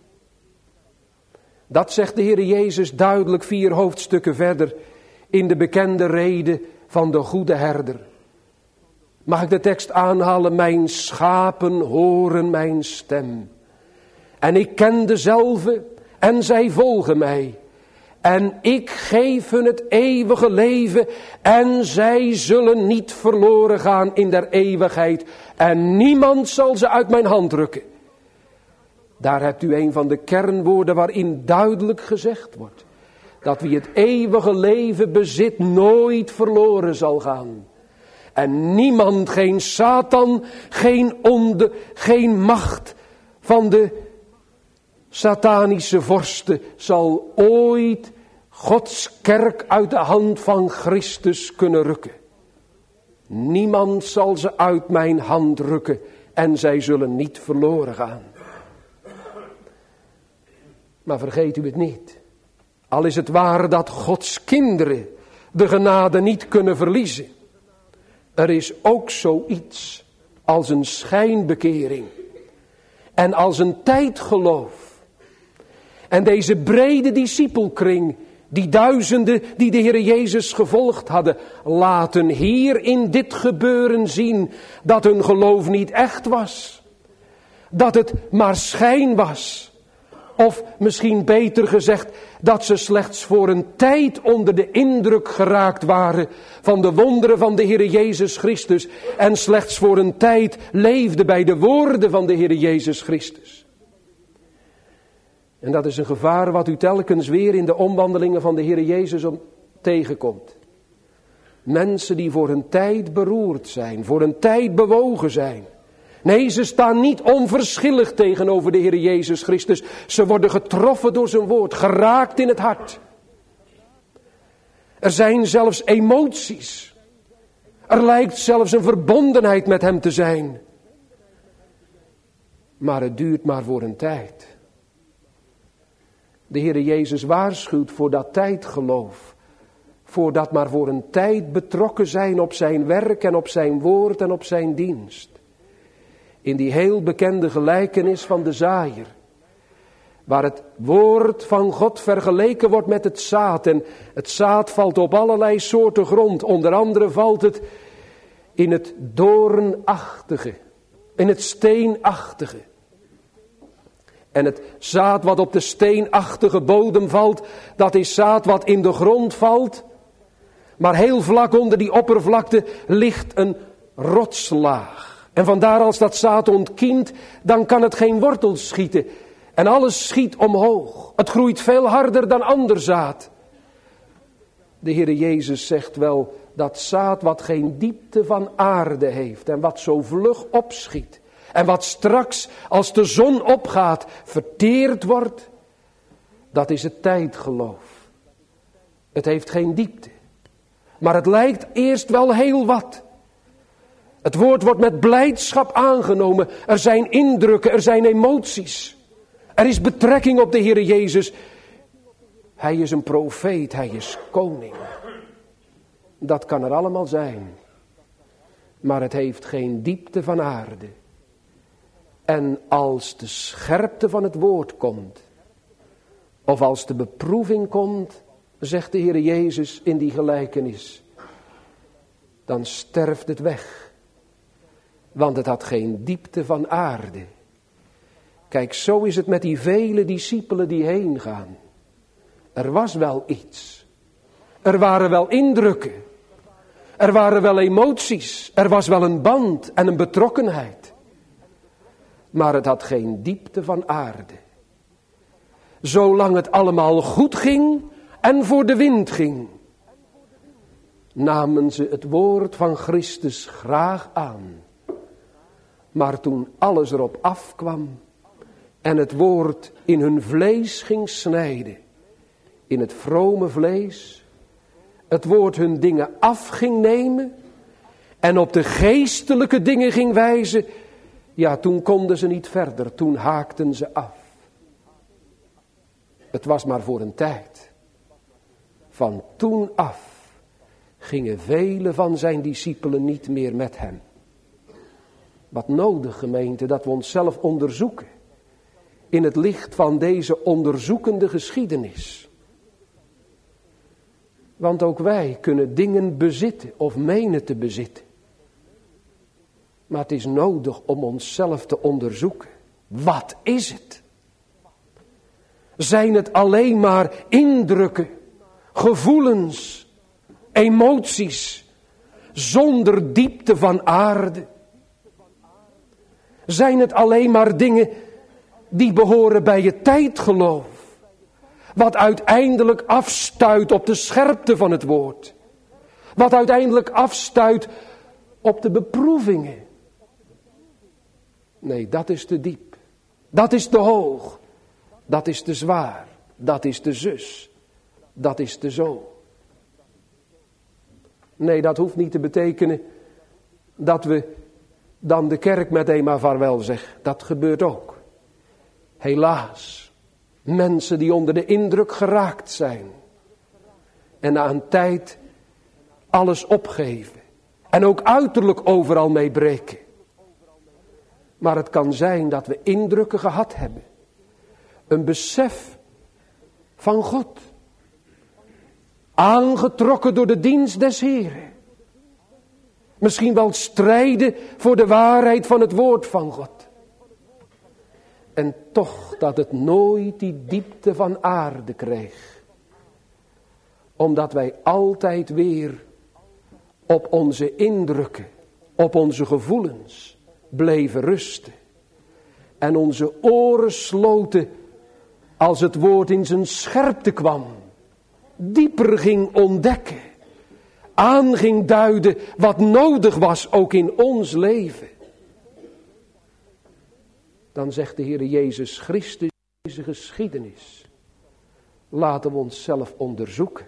Dat zegt de Heer Jezus duidelijk vier hoofdstukken verder in de bekende rede van de goede herder. Mag ik de tekst aanhalen? Mijn schapen horen mijn stem. En ik ken dezelve en zij volgen mij. En ik geef hun het eeuwige leven en zij zullen niet verloren gaan in der eeuwigheid. En niemand zal ze uit mijn hand rukken. Daar hebt u een van de kernwoorden waarin duidelijk gezegd wordt. Dat wie het eeuwige leven bezit nooit verloren zal gaan. En niemand, geen Satan, geen onde, geen macht van de satanische vorsten zal ooit Gods kerk uit de hand van Christus kunnen rukken. Niemand zal ze uit mijn hand rukken en zij zullen niet verloren gaan. Maar vergeet u het niet. Al is het waar dat Gods kinderen de genade niet kunnen verliezen. Er is ook zoiets als een schijnbekering. En als een tijdgeloof. En deze brede discipelkring, die duizenden die de Heer Jezus gevolgd hadden, laten hier in dit gebeuren zien dat hun geloof niet echt was. Dat het maar schijn was. Of misschien beter gezegd, dat ze slechts voor een tijd onder de indruk geraakt waren van de wonderen van de Heer Jezus Christus. En slechts voor een tijd leefden bij de woorden van de Heer Jezus Christus. En dat is een gevaar wat u telkens weer in de omwandelingen van de Heer Jezus tegenkomt. Mensen die voor een tijd beroerd zijn, voor een tijd bewogen zijn. Nee, ze staan niet onverschillig tegenover de Heer Jezus Christus. Ze worden getroffen door zijn woord, geraakt in het hart. Er zijn zelfs emoties. Er lijkt zelfs een verbondenheid met hem te zijn. Maar het duurt maar voor een tijd. De Heer Jezus waarschuwt voor dat tijdgeloof. Voor dat maar voor een tijd betrokken zijn op zijn werk en op zijn woord en op zijn dienst. In die heel bekende gelijkenis van de zaaier. Waar het woord van God vergeleken wordt met het zaad. En het zaad valt op allerlei soorten grond. Onder andere valt het in het doornachtige. In het steenachtige. En het zaad wat op de steenachtige bodem valt. Dat is zaad wat in de grond valt. Maar heel vlak onder die oppervlakte ligt een rotslaag. En vandaar als dat zaad ontkiemt, dan kan het geen wortels schieten. En alles schiet omhoog. Het groeit veel harder dan ander zaad. De Heer Jezus zegt wel, dat zaad wat geen diepte van aarde heeft en wat zo vlug opschiet. En wat straks, als de zon opgaat, verteerd wordt. Dat is het tijdgeloof. Het heeft geen diepte. Maar het lijkt eerst wel heel wat. Het woord wordt met blijdschap aangenomen. Er zijn indrukken, er zijn emoties. Er is betrekking op de Heer Jezus. Hij is een profeet, hij is koning. Dat kan er allemaal zijn. Maar het heeft geen diepte van aarde. En als de scherpte van het woord komt, of als de beproeving komt, zegt de Heer Jezus in die gelijkenis, dan sterft het weg. Want het had geen diepte van aarde. Kijk, zo is het met die vele discipelen die heen gaan. Er was wel iets. Er waren wel indrukken. Er waren wel emoties. Er was wel een band en een betrokkenheid. Maar het had geen diepte van aarde. Zolang het allemaal goed ging en voor de wind ging, namen ze het woord van Christus graag aan. Maar toen alles erop afkwam en het woord in hun vlees ging snijden, in het vrome vlees, het woord hun dingen af ging nemen en op de geestelijke dingen ging wijzen, ja, toen konden ze niet verder, toen haakten ze af. Het was maar voor een tijd. Van toen af gingen vele van zijn discipelen niet meer met hem. Wat nodig, gemeente, dat we onszelf onderzoeken in het licht van deze onderzoekende geschiedenis. Want ook wij kunnen dingen bezitten of menen te bezitten. Maar het is nodig om onszelf te onderzoeken. Wat is het? Zijn het alleen maar indrukken, gevoelens, emoties, zonder diepte van aarde? Zijn het alleen maar dingen die behoren bij je tijdgeloof, wat uiteindelijk afstuit op de scherpte van het woord, wat uiteindelijk afstuit op de beproevingen? Nee, dat is te diep, dat is te hoog, dat is te zwaar, dat is te zus, dat is te zo. Nee, dat hoeft niet te betekenen dat we dan de kerk meteen maar vaarwel zeggen. Dat gebeurt ook. Helaas, mensen die onder de indruk geraakt zijn en na een tijd alles opgeven en ook uiterlijk overal mee breken. Maar het kan zijn dat we indrukken gehad hebben. Een besef van God. Aangetrokken door de dienst des Heren. Misschien wel strijden voor de waarheid van het woord van God. En toch dat het nooit die diepte van aarde kreeg. Omdat wij altijd weer op onze indrukken, op onze gevoelens bleven rusten. En onze oren sloten als het woord in zijn scherpte kwam, dieper ging ontdekken, aan ging duiden wat nodig was ook in ons leven. Dan zegt de Heer Jezus Christus deze geschiedenis. Laten we onszelf onderzoeken.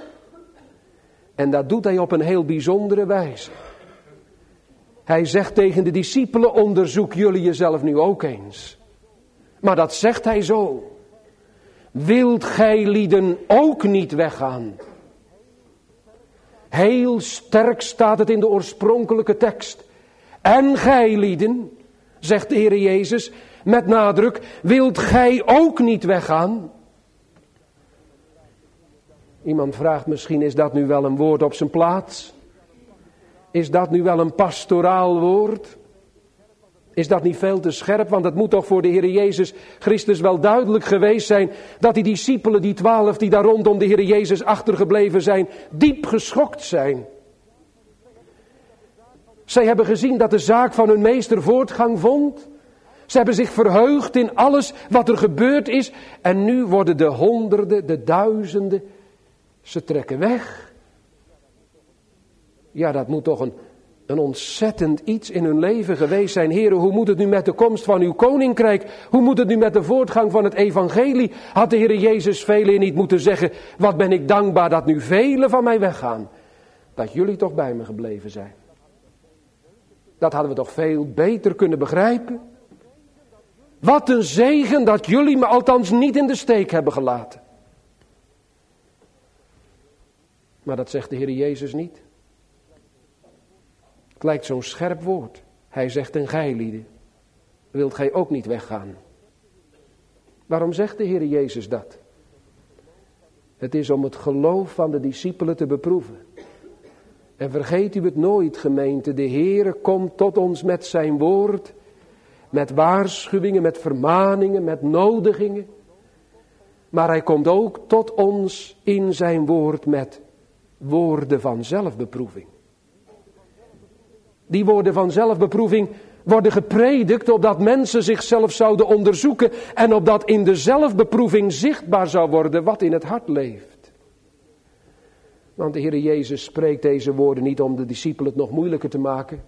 En dat doet hij op een heel bijzondere wijze. Hij zegt tegen de discipelen, onderzoek jullie jezelf nu ook eens. Maar dat zegt hij zo. Wilt gij lieden ook niet weggaan? Heel sterk staat het in de oorspronkelijke tekst. En gij lieden, zegt de Heer Jezus met nadruk, wilt gij ook niet weggaan? Iemand vraagt misschien, is dat nu wel een woord op zijn plaats? Is dat nu wel een pastoraal woord? Is dat niet veel te scherp? Want het moet toch voor de Heer Jezus Christus wel duidelijk geweest zijn dat die discipelen, die twaalf die daar rondom de Heer Jezus achtergebleven zijn, diep geschokt zijn. Zij hebben gezien dat de zaak van hun meester voortgang vond. Ze hebben zich verheugd in alles wat er gebeurd is. En nu worden de honderden, de duizenden, ze trekken weg. Ja, dat moet toch een, een ontzettend iets in hun leven geweest zijn. Heren, hoe moet het nu met de komst van uw koninkrijk? Hoe moet het nu met de voortgang van het evangelie? Had de Heer Jezus velen niet moeten zeggen, wat ben ik dankbaar dat nu velen van mij weggaan. Dat jullie toch bij me gebleven zijn. Dat hadden we toch veel beter kunnen begrijpen. Wat een zegen dat jullie me althans niet in de steek hebben gelaten. Maar dat zegt de Heer Jezus niet. Het lijkt zo'n scherp woord. Hij zegt, en gij lieden, wilt gij ook niet weggaan? Waarom zegt de Heer Jezus dat? Het is om het geloof van de discipelen te beproeven. En vergeet u het nooit, gemeente, de Heere komt tot ons met zijn woord, met waarschuwingen, met vermaningen, met nodigingen. Maar hij komt ook tot ons in zijn woord met woorden van zelfbeproeving. Die woorden van zelfbeproeving worden gepredikt opdat mensen zichzelf zouden onderzoeken en opdat in de zelfbeproeving zichtbaar zou worden wat in het hart leeft. Want de Heer Jezus spreekt deze woorden niet om de discipelen het nog moeilijker te maken.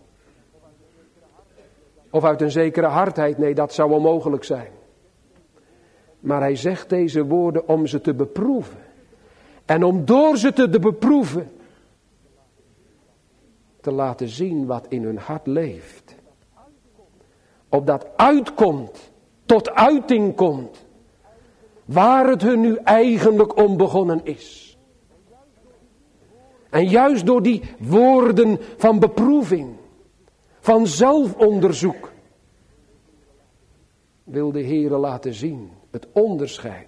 Of uit een zekere hardheid, nee, dat zou onmogelijk zijn. Maar hij zegt deze woorden om ze te beproeven. En om door ze te beproeven te laten zien wat in hun hart leeft. Opdat uitkomt, tot uiting komt, waar het hun nu eigenlijk om begonnen is. En juist door die woorden van beproeving, van zelfonderzoek, wil de Heere laten zien het onderscheid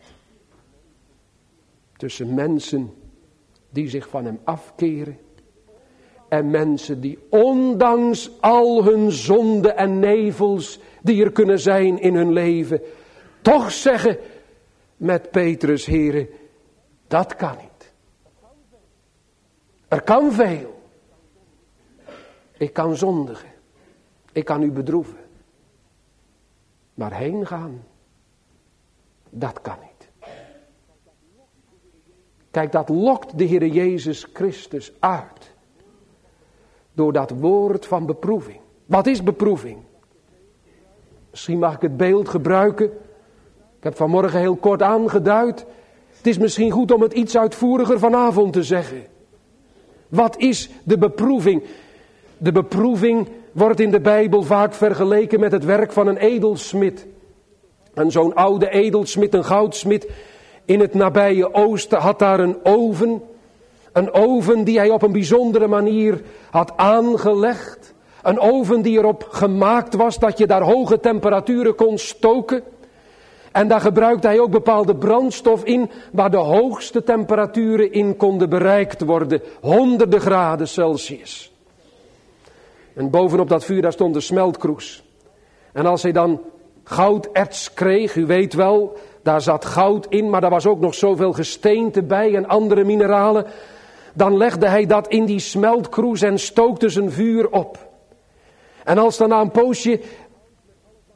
tussen mensen die zich van hem afkeren en mensen die ondanks al hun zonden en nevels die er kunnen zijn in hun leven, toch zeggen met Petrus, Heere, dat kan niet. Er kan veel. Ik kan zondigen. Ik kan u bedroeven. Maar heen gaan, dat kan niet. Kijk, dat lokt de Heer Jezus Christus uit. Door dat woord van beproeving. Wat is beproeving? Misschien mag ik het beeld gebruiken. Ik heb vanmorgen heel kort aangeduid. Het is misschien goed om het iets uitvoeriger vanavond te zeggen. Wat is de beproeving? De beproeving wordt in de Bijbel vaak vergeleken met het werk van een edelsmid. En zo'n oude edelsmid, een goudsmid in het nabije oosten had daar een oven. Een oven die hij op een bijzondere manier had aangelegd. Een oven die erop gemaakt was dat je daar hoge temperaturen kon stoken. En daar gebruikte hij ook bepaalde brandstof in waar de hoogste temperaturen in konden bereikt worden. Honderden graden Celsius. En bovenop dat vuur daar stond de smeltkroes. En als hij dan gouderts kreeg, u weet wel, daar zat goud in, maar daar was ook nog zoveel gesteente bij en andere mineralen. Dan legde hij dat in die smeltkroes en stookte zijn vuur op. En als dan na een poosje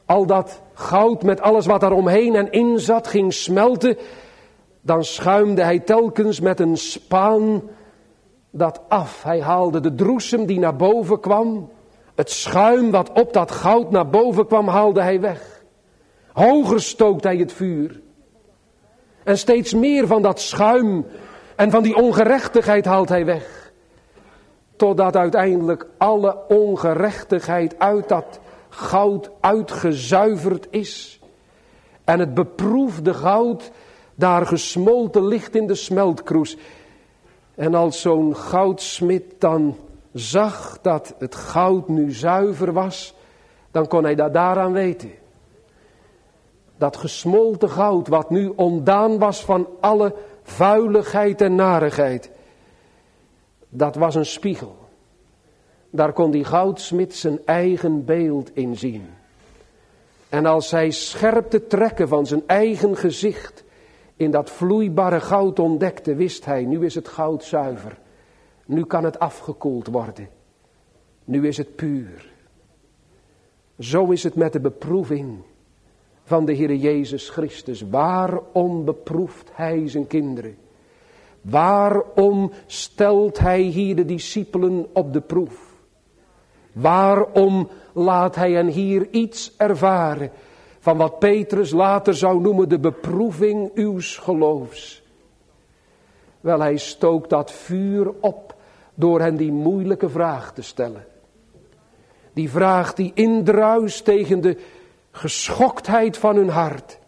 al dat goud met alles wat daar omheen en in zat ging smelten, dan schuimde hij telkens met een spaan dat af. Hij haalde de droesem die naar boven kwam, het schuim wat op dat goud naar boven kwam, haalde hij weg. Hoger stookt hij het vuur. En steeds meer van dat schuim en van die ongerechtigheid haalt hij weg. Totdat uiteindelijk alle ongerechtigheid uit dat goud uitgezuiverd is. En het beproefde goud daar gesmolten ligt in de smeltkroes. En als zo'n goudsmid dan zag dat het goud nu zuiver was, dan kon hij dat daaraan weten. Dat gesmolten goud wat nu ontdaan was van alle vuiligheid en narigheid. Dat was een spiegel. Daar kon die goudsmid zijn eigen beeld in zien. En als hij scherp de trekken van zijn eigen gezicht in dat vloeibare goud ontdekte, wist hij, nu is het goud zuiver. Nu kan het afgekoeld worden. Nu is het puur. Zo is het met de beproeving van de Heere Jezus Christus. Waarom beproeft hij zijn kinderen? Waarom stelt hij hier de discipelen op de proef? Waarom laat hij hen hier iets ervaren van wat Petrus later zou noemen de beproeving uws geloofs? Wel, hij stookt dat vuur op door hen die moeilijke vraag te stellen. Die vraag die indruist tegen de geschoktheid van hun hart.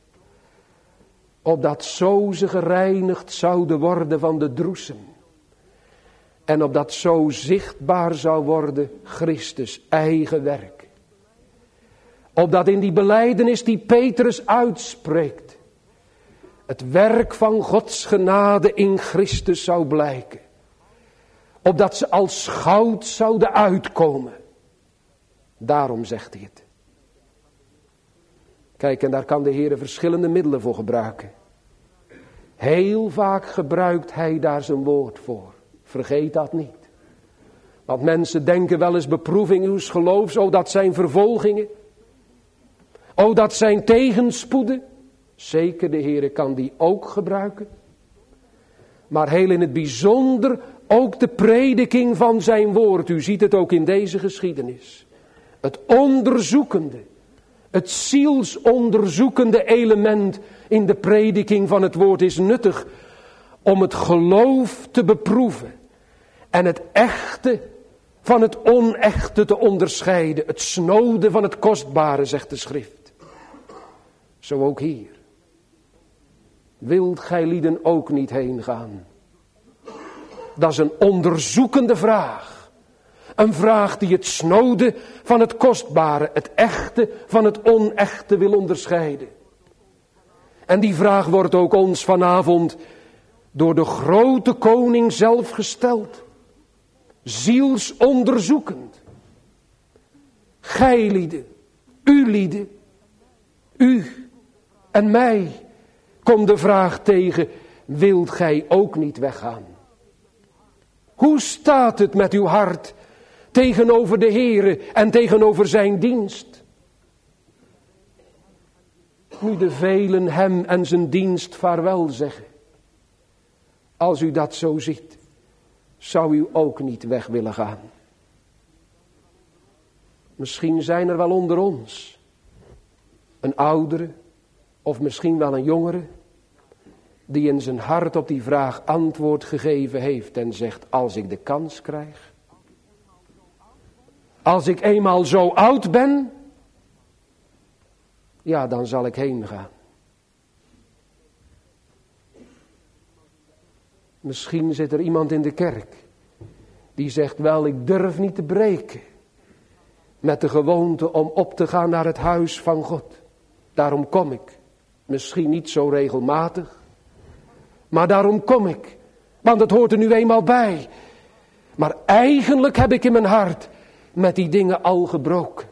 Opdat zo ze gereinigd zouden worden van de droesem. En opdat zo zichtbaar zou worden Christus eigen werk. Opdat in die belijdenis die Petrus uitspreekt, het werk van Gods genade in Christus zou blijken. Opdat ze als goud zouden uitkomen. Daarom zegt hij het. Kijk, en daar kan de Heer verschillende middelen voor gebruiken. Heel vaak gebruikt hij daar zijn woord voor. Vergeet dat niet. Want mensen denken wel eens beproeving uws geloofs. Oh, dat zijn vervolgingen. Oh, dat zijn tegenspoeden. Zeker, de Heer kan die ook gebruiken. Maar heel in het bijzonder ook de prediking van zijn woord. U ziet het ook in deze geschiedenis. Het onderzoekende. Het zielsonderzoekende element in de prediking van het woord is nuttig om het geloof te beproeven en het echte van het onechte te onderscheiden. Het snode van het kostbare, zegt de schrift. Zo ook hier. Wilt gij lieden ook niet heen gaan? Dat is een onderzoekende vraag. Een vraag die het snode van het kostbare, het echte van het onechte wil onderscheiden. En die vraag wordt ook ons vanavond door de grote koning zelf gesteld. Zielsonderzoekend. Gij lieden, u lieden, u en mij, komt de vraag tegen, wilt gij ook niet weggaan? Hoe staat het met uw hart tegenover de Heere en tegenover zijn dienst? Nu de velen hem en zijn dienst vaarwel zeggen. Als u dat zo ziet, zou u ook niet weg willen gaan. Misschien zijn er wel onder ons een oudere of misschien wel een jongere die in zijn hart op die vraag antwoord gegeven heeft en zegt, als ik de kans krijg, als ik eenmaal zo oud ben, ja, dan zal ik heen gaan. Misschien zit er iemand in de kerk die zegt, wel, ik durf niet te breken met de gewoonte om op te gaan naar het huis van God. Daarom kom ik. Misschien niet zo regelmatig, maar daarom kom ik. Want het hoort er nu eenmaal bij. Maar eigenlijk heb ik in mijn hart met die dingen al gebroken.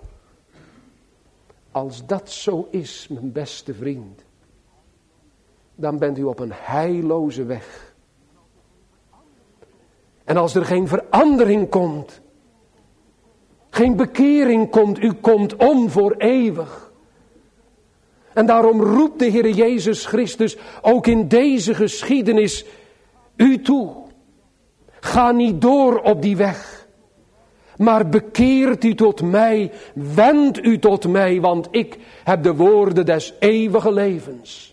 Als dat zo is, mijn beste vriend, dan bent u op een heilloze weg. En als er geen verandering komt, Geen bekering komt, u komt om voor eeuwig. En daarom roept de Heer Jezus Christus ook in deze geschiedenis u toe. Ga niet door op die weg, maar bekeert u tot mij, wend u tot mij, want ik heb de woorden des eeuwige levens.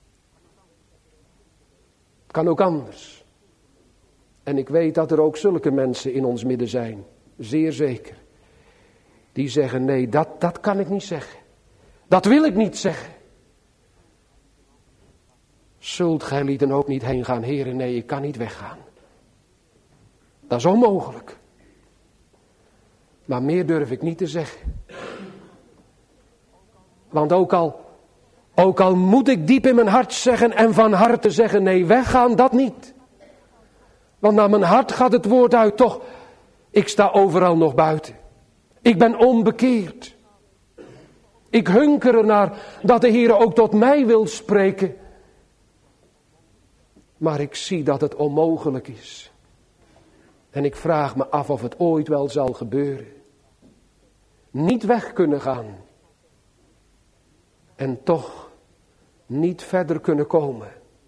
Kan ook anders. En ik weet dat er ook zulke mensen in ons midden zijn, zeer zeker. Die zeggen, nee, dat, dat kan ik niet zeggen. Dat wil ik niet zeggen. Zult gij lieten ook niet heen gaan, Heere, nee, ik kan niet weggaan. Dat is onmogelijk. Maar meer durf ik niet te zeggen. Want ook al, ook al moet ik diep in mijn hart zeggen en van harte zeggen, nee, weggaan, dat niet. Want naar mijn hart gaat het woord uit, toch, ik sta overal nog buiten. Ik ben onbekeerd. Ik hunker ernaar dat de Heer ook tot mij wil spreken. Maar ik zie dat het onmogelijk is. En ik vraag me af of het ooit wel zal gebeuren. Niet weg kunnen gaan. En toch niet verder kunnen komen.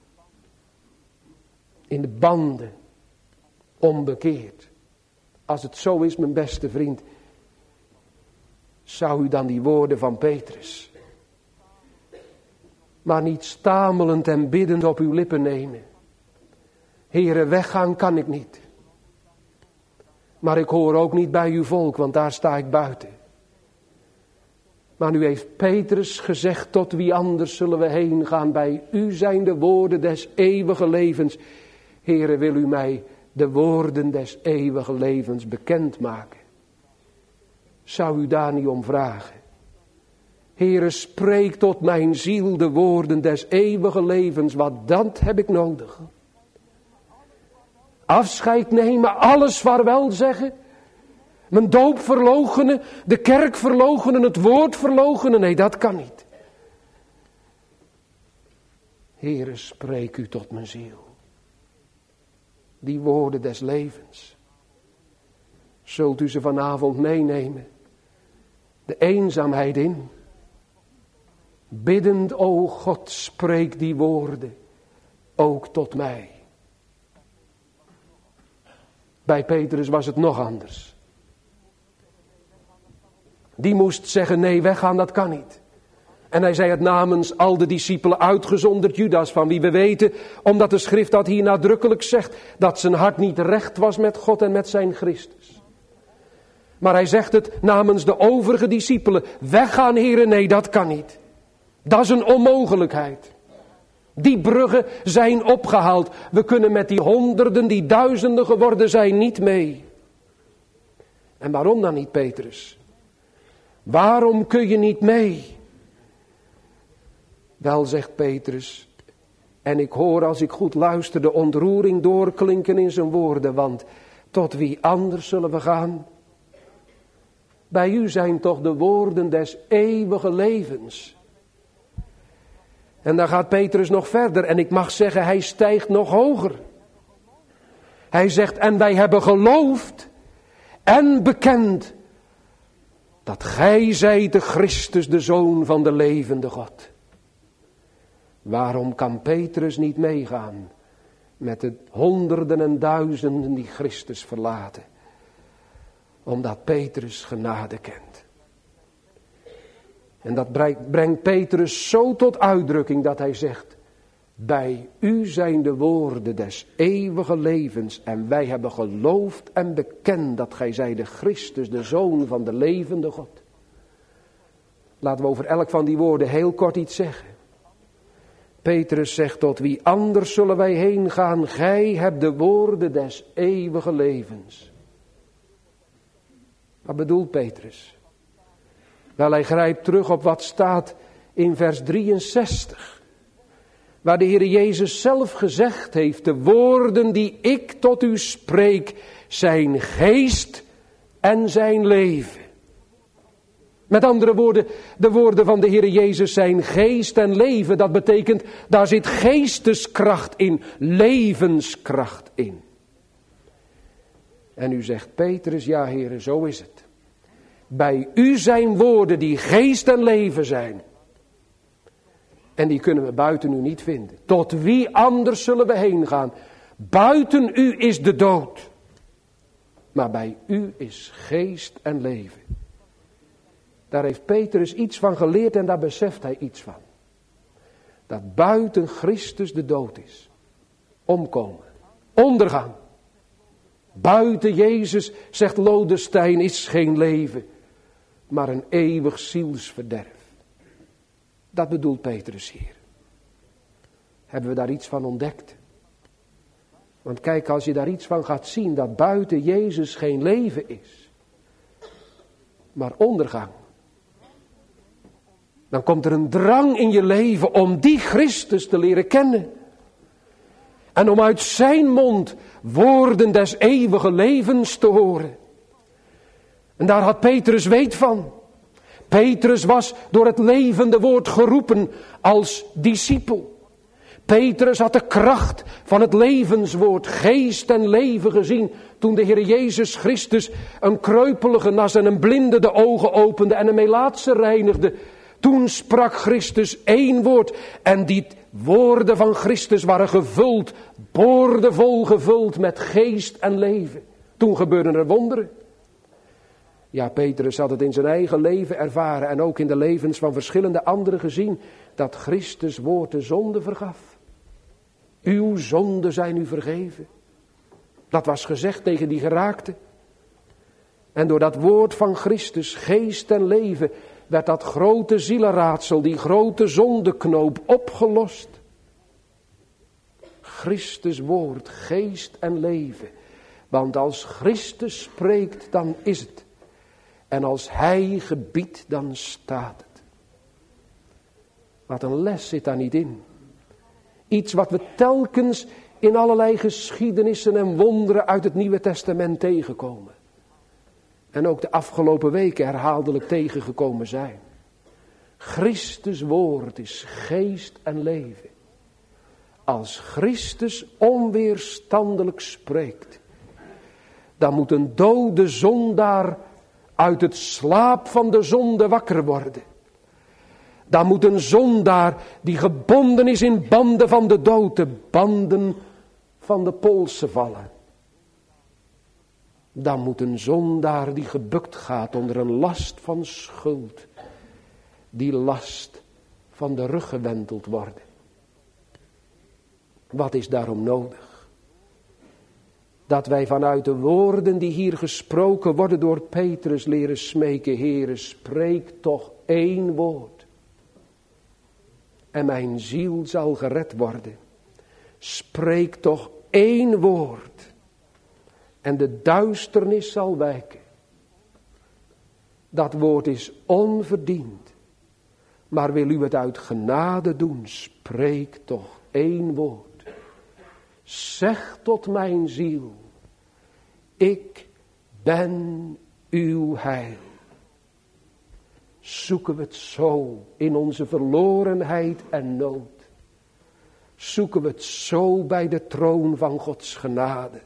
In de banden. Onbekeerd. Als het zo is, mijn beste vriend. Zou u dan die woorden van Petrus. Maar niet stamelend en biddend op uw lippen nemen. Heere, weggaan kan ik niet. Maar ik hoor ook niet bij uw volk, want daar sta ik buiten. Maar nu heeft Petrus gezegd, tot wie anders zullen we heen gaan? Bij u zijn de woorden des eeuwige levens. Heere, wil u mij de woorden des eeuwige levens bekendmaken? Zou u daar niet om vragen? Heere, spreek tot mijn ziel de woorden des eeuwige levens, want dat heb ik nodig. Afscheid nemen, alles vaarwel zeggen. Mijn doop verloochenen, de kerk verloochenen, het woord verloochenen. Nee, dat kan niet. Heere, spreek u tot mijn ziel. Die woorden des levens. Zult u ze vanavond meenemen. De eenzaamheid in. Biddend, o God, spreek die woorden ook tot mij. Bij Petrus was het nog anders. Die moest zeggen, nee, weggaan, dat kan niet. En hij zei het namens al de discipelen, uitgezonderd Judas, van wie we weten, omdat de schrift dat hier nadrukkelijk zegt, dat zijn hart niet recht was met God en met zijn Christus. Maar hij zegt het namens de overige discipelen, weggaan, heren, nee, dat kan niet. Dat is een onmogelijkheid. Die bruggen zijn opgehaald. We kunnen met die honderden, die duizenden geworden zijn, niet mee. En waarom dan niet, Petrus? Waarom kun je niet mee? Wel, zegt Petrus, en ik hoor als ik goed luister de ontroering doorklinken in zijn woorden, want tot wie anders zullen we gaan? Bij u zijn toch de woorden des eeuwige levens. En dan gaat Petrus nog verder en ik mag zeggen, hij stijgt nog hoger. Hij zegt, en wij hebben geloofd en bekend dat gij zijt de Christus, de Zoon van de levende God. Waarom kan Petrus niet meegaan met de honderden en duizenden die Christus verlaten? Omdat Petrus genade kent. En dat brengt Petrus zo tot uitdrukking dat hij zegt, bij u zijn de woorden des eeuwige levens en wij hebben geloofd en bekend dat gij zijt de Christus, de Zoon van de levende God. Laten we over elk van die woorden heel kort iets zeggen. Petrus zegt, tot wie anders zullen wij heen gaan, gij hebt de woorden des eeuwige levens. Wat bedoelt Petrus? Wel, hij grijpt terug op wat staat in vers drieënzestig. Waar de Heer Jezus zelf gezegd heeft, de woorden die ik tot u spreek, zijn geest en zijn leven. Met andere woorden, de woorden van de Heer Jezus zijn geest en leven. Dat betekent, daar zit geesteskracht in, levenskracht in. En u zegt, Petrus, ja Heere, zo is het. Bij u zijn woorden die geest en leven zijn. En die kunnen we buiten u niet vinden. Tot wie anders zullen we heen gaan? Buiten u is de dood. Maar bij u is geest en leven. Daar heeft Petrus iets van geleerd en daar beseft hij iets van. Dat buiten Christus de dood is. Omkomen. Ondergang. Buiten Jezus, zegt Lodestein, is geen leven. Maar een eeuwig zielsverderf. Dat bedoelt Petrus hier. Hebben we daar iets van ontdekt? Want kijk, als je daar iets van gaat zien, dat buiten Jezus geen leven is. Maar ondergang. Dan komt er een drang in je leven om die Christus te leren kennen. En om uit zijn mond woorden des eeuwige levens te horen. En daar had Petrus weet van. Petrus was door het levende woord geroepen als discipel. Petrus had de kracht van het levenswoord, geest en leven gezien. Toen de Heer Jezus Christus een kreupelige nas en een blinde de ogen opende en een melaatse reinigde. Toen sprak Christus één woord en die woorden van Christus waren gevuld, boordevol gevuld met geest en leven. Toen gebeurden er wonderen. Ja, Petrus had het in zijn eigen leven ervaren en ook in de levens van verschillende anderen gezien, dat Christus woord de zonde vergaf. Uw zonden zijn u vergeven. Dat was gezegd tegen die geraakte. En door dat woord van Christus, geest en leven, werd dat grote zielenraadsel, die grote zondeknoop opgelost. Christus woord, geest en leven. Want als Christus spreekt, dan is het. En als hij gebiedt, dan staat het. Wat een les zit daar niet in. Iets wat we telkens in allerlei geschiedenissen en wonderen uit het Nieuwe Testament tegenkomen. En ook de afgelopen weken herhaaldelijk tegengekomen zijn. Christus woord is geest en leven. Als Christus onweerstandelijk spreekt, dan moet een dode zondaar uit het slaap van de zonde wakker worden. Dan moet een zondaar die gebonden is in banden van de dood, de banden van de polsen vallen. Dan moet een zondaar die gebukt gaat onder een last van schuld, die last van de rug gewenteld worden. Wat is daarom nodig? Dat wij vanuit de woorden die hier gesproken worden door Petrus leren smeken. Heere, spreek toch één woord. En mijn ziel zal gered worden. Spreek toch één woord. En de duisternis zal wijken. Dat woord is onverdiend. Maar wil u het uit genade doen, spreek toch één woord. Zeg tot mijn ziel, ik ben uw heil. Zoeken we het zo in onze verlorenheid en nood. Zoeken we het zo bij de troon van Gods genade.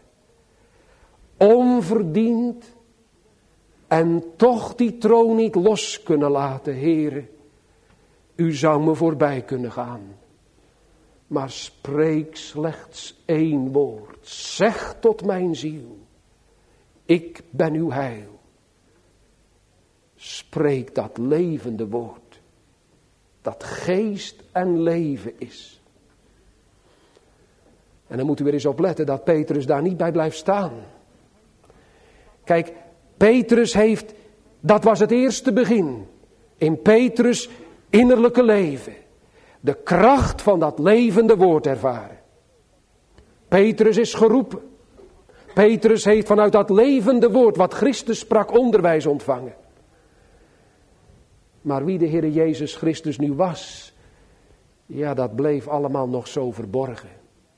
Onverdiend en toch die troon niet los kunnen laten, Heere. U zou me voorbij kunnen gaan. Maar spreek slechts één woord. Zeg tot mijn ziel, ik ben uw heil. Spreek dat levende woord. Dat geest en leven is. En dan moeten we weer eens opletten dat Petrus daar niet bij blijft staan. Kijk, Petrus heeft, dat was het eerste begin. In Petrus' innerlijke leven. De kracht van dat levende woord ervaren. Petrus is geroepen. Petrus heeft vanuit dat levende woord wat Christus sprak onderwijs ontvangen. Maar wie de Heer Jezus Christus nu was, ja, dat bleef allemaal nog zo verborgen.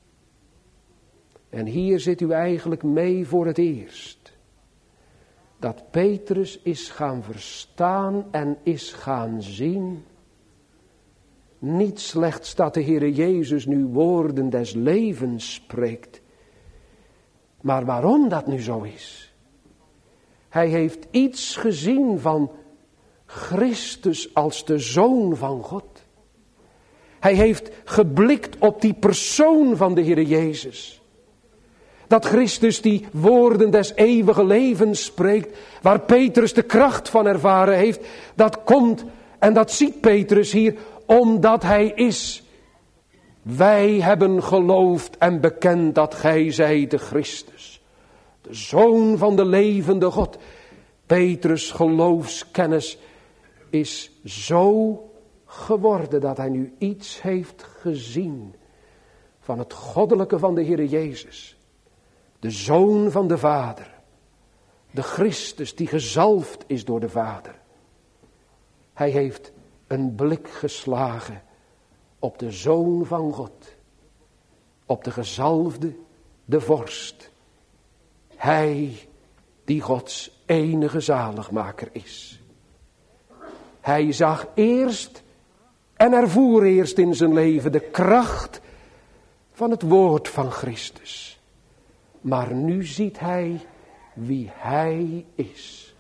En hier zit u eigenlijk mee voor het eerst. Dat Petrus is gaan verstaan en is gaan zien. Niet slechts dat de Heer Jezus nu woorden des levens spreekt. Maar waarom dat nu zo is. Hij heeft iets gezien van Christus als de Zoon van God. Hij heeft geblikt op die persoon van de Heer Jezus. Dat Christus die woorden des eeuwige levens spreekt, waar Petrus de kracht van ervaren heeft, dat komt en dat ziet Petrus hier, omdat hij is. Wij hebben geloofd en bekend dat gij zijt de Christus, de Zoon van de levende God. Petrus' geloofskennis is zo geworden dat hij nu iets heeft gezien van het goddelijke van de Heer Jezus. De Zoon van de Vader. De Christus die gezalfd is door de Vader. Hij heeft een blik geslagen op de Zoon van God. Op de gezalfde, de vorst. Hij die Gods enige zaligmaker is. Hij zag eerst en ervoer eerst in zijn leven de kracht van het woord van Christus. Maar nu ziet hij wie hij is.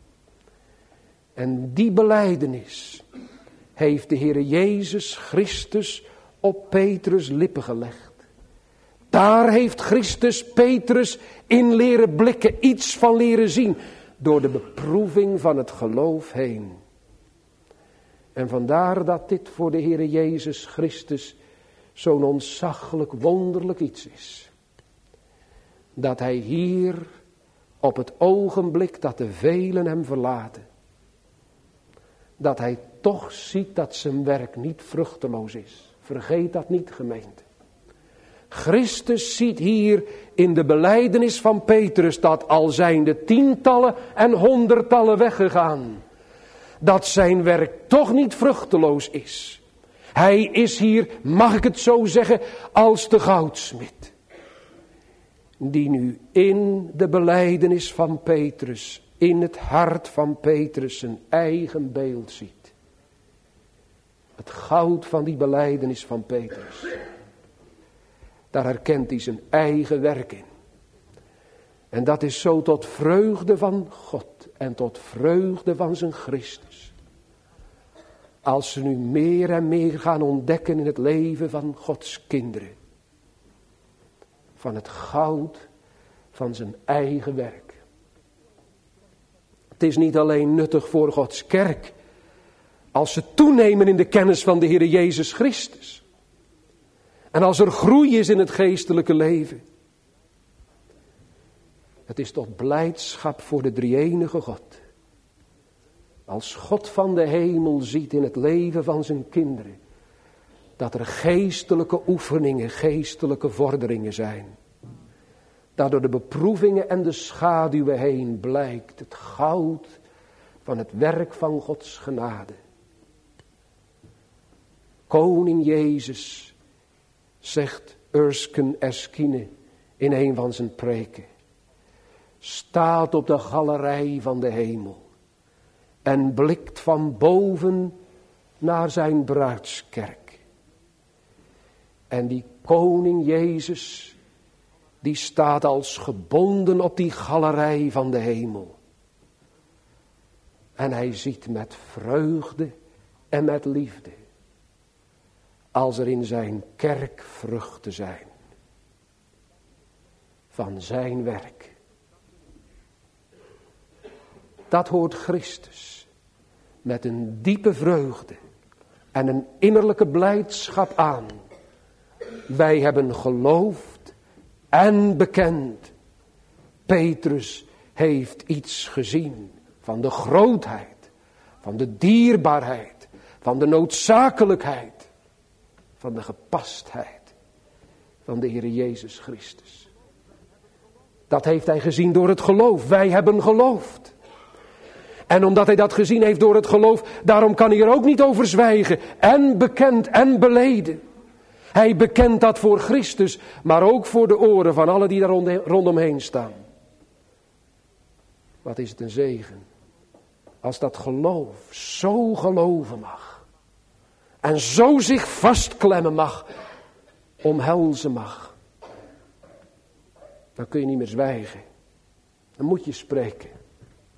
En die belijdenis heeft de Heer Jezus Christus op Petrus' lippen gelegd. Daar heeft Christus Petrus in leren blikken, iets van leren zien, door de beproeving van het geloof heen. En vandaar dat dit voor de Heer Jezus Christus zo'n ontzaglijk wonderlijk iets is. Dat hij hier op het ogenblik dat de velen hem verlaten, dat hij toch ziet dat zijn werk niet vruchteloos is. Vergeet dat niet, gemeente. Christus ziet hier in de belijdenis van Petrus dat al zijn de tientallen en honderdtallen weggegaan, dat zijn werk toch niet vruchteloos is. Hij is hier, mag ik het zo zeggen, als de goudsmid. Die nu in de belijdenis van Petrus, in het hart van Petrus zijn eigen beeld ziet. Het goud van die belijdenis van Petrus. Daar herkent hij zijn eigen werk in. En dat is zo tot vreugde van God en tot vreugde van zijn Christus. Als ze nu meer en meer gaan ontdekken in het leven van Gods kinderen. Van het goud van zijn eigen werk. Het is niet alleen nuttig voor Gods kerk, als ze toenemen in de kennis van de Heer Jezus Christus. En als er groei is in het geestelijke leven. Het is tot blijdschap voor de drie-enige God. Als God van de hemel ziet in het leven van zijn kinderen, dat er geestelijke oefeningen, geestelijke vorderingen zijn. Dat door de beproevingen en de schaduwen heen blijkt het goud van het werk van Gods genade. Koning Jezus, zegt Erskine Eskine in een van zijn preken, staat op de galerij van de hemel en blikt van boven naar zijn bruidskerk. En die koning Jezus, die staat als gebonden op die galerij van de hemel. En hij ziet met vreugde en met liefde, als er in zijn kerk vruchten zijn van zijn werk. Dat hoort Christus met een diepe vreugde en een innerlijke blijdschap aan. Wij hebben geloofd en bekend. Petrus heeft iets gezien van de grootheid, van de dierbaarheid, van de noodzakelijkheid, van de gepastheid van de Heer Jezus Christus. Dat heeft hij gezien door het geloof. Wij hebben geloofd. En omdat hij dat gezien heeft door het geloof, daarom kan hij er ook niet over zwijgen. En bekend en beleden. Hij bekent dat voor Christus, maar ook voor de oren van allen die daar rondomheen staan. Wat is het een zegen. Als dat geloof zo geloven mag. En zo zich vastklemmen mag. Omhelzen mag. Dan kun je niet meer zwijgen. Dan moet je spreken.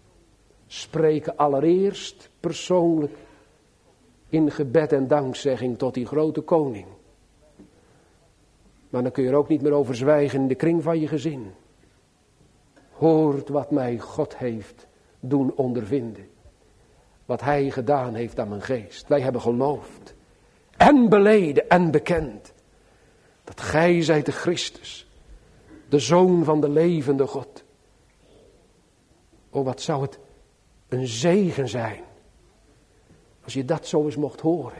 spreken allereerst persoonlijk in gebed en dankzegging tot die grote koning. Maar dan kun je er ook niet meer over zwijgen in de kring van je gezin. Hoort wat mij God heeft doen ondervinden. Wat hij gedaan heeft aan mijn geest. Wij hebben geloofd en beleden en bekend dat gij zijt de Christus, de Zoon van de levende God. O, wat zou het een zegen zijn als je dat zo eens mocht horen.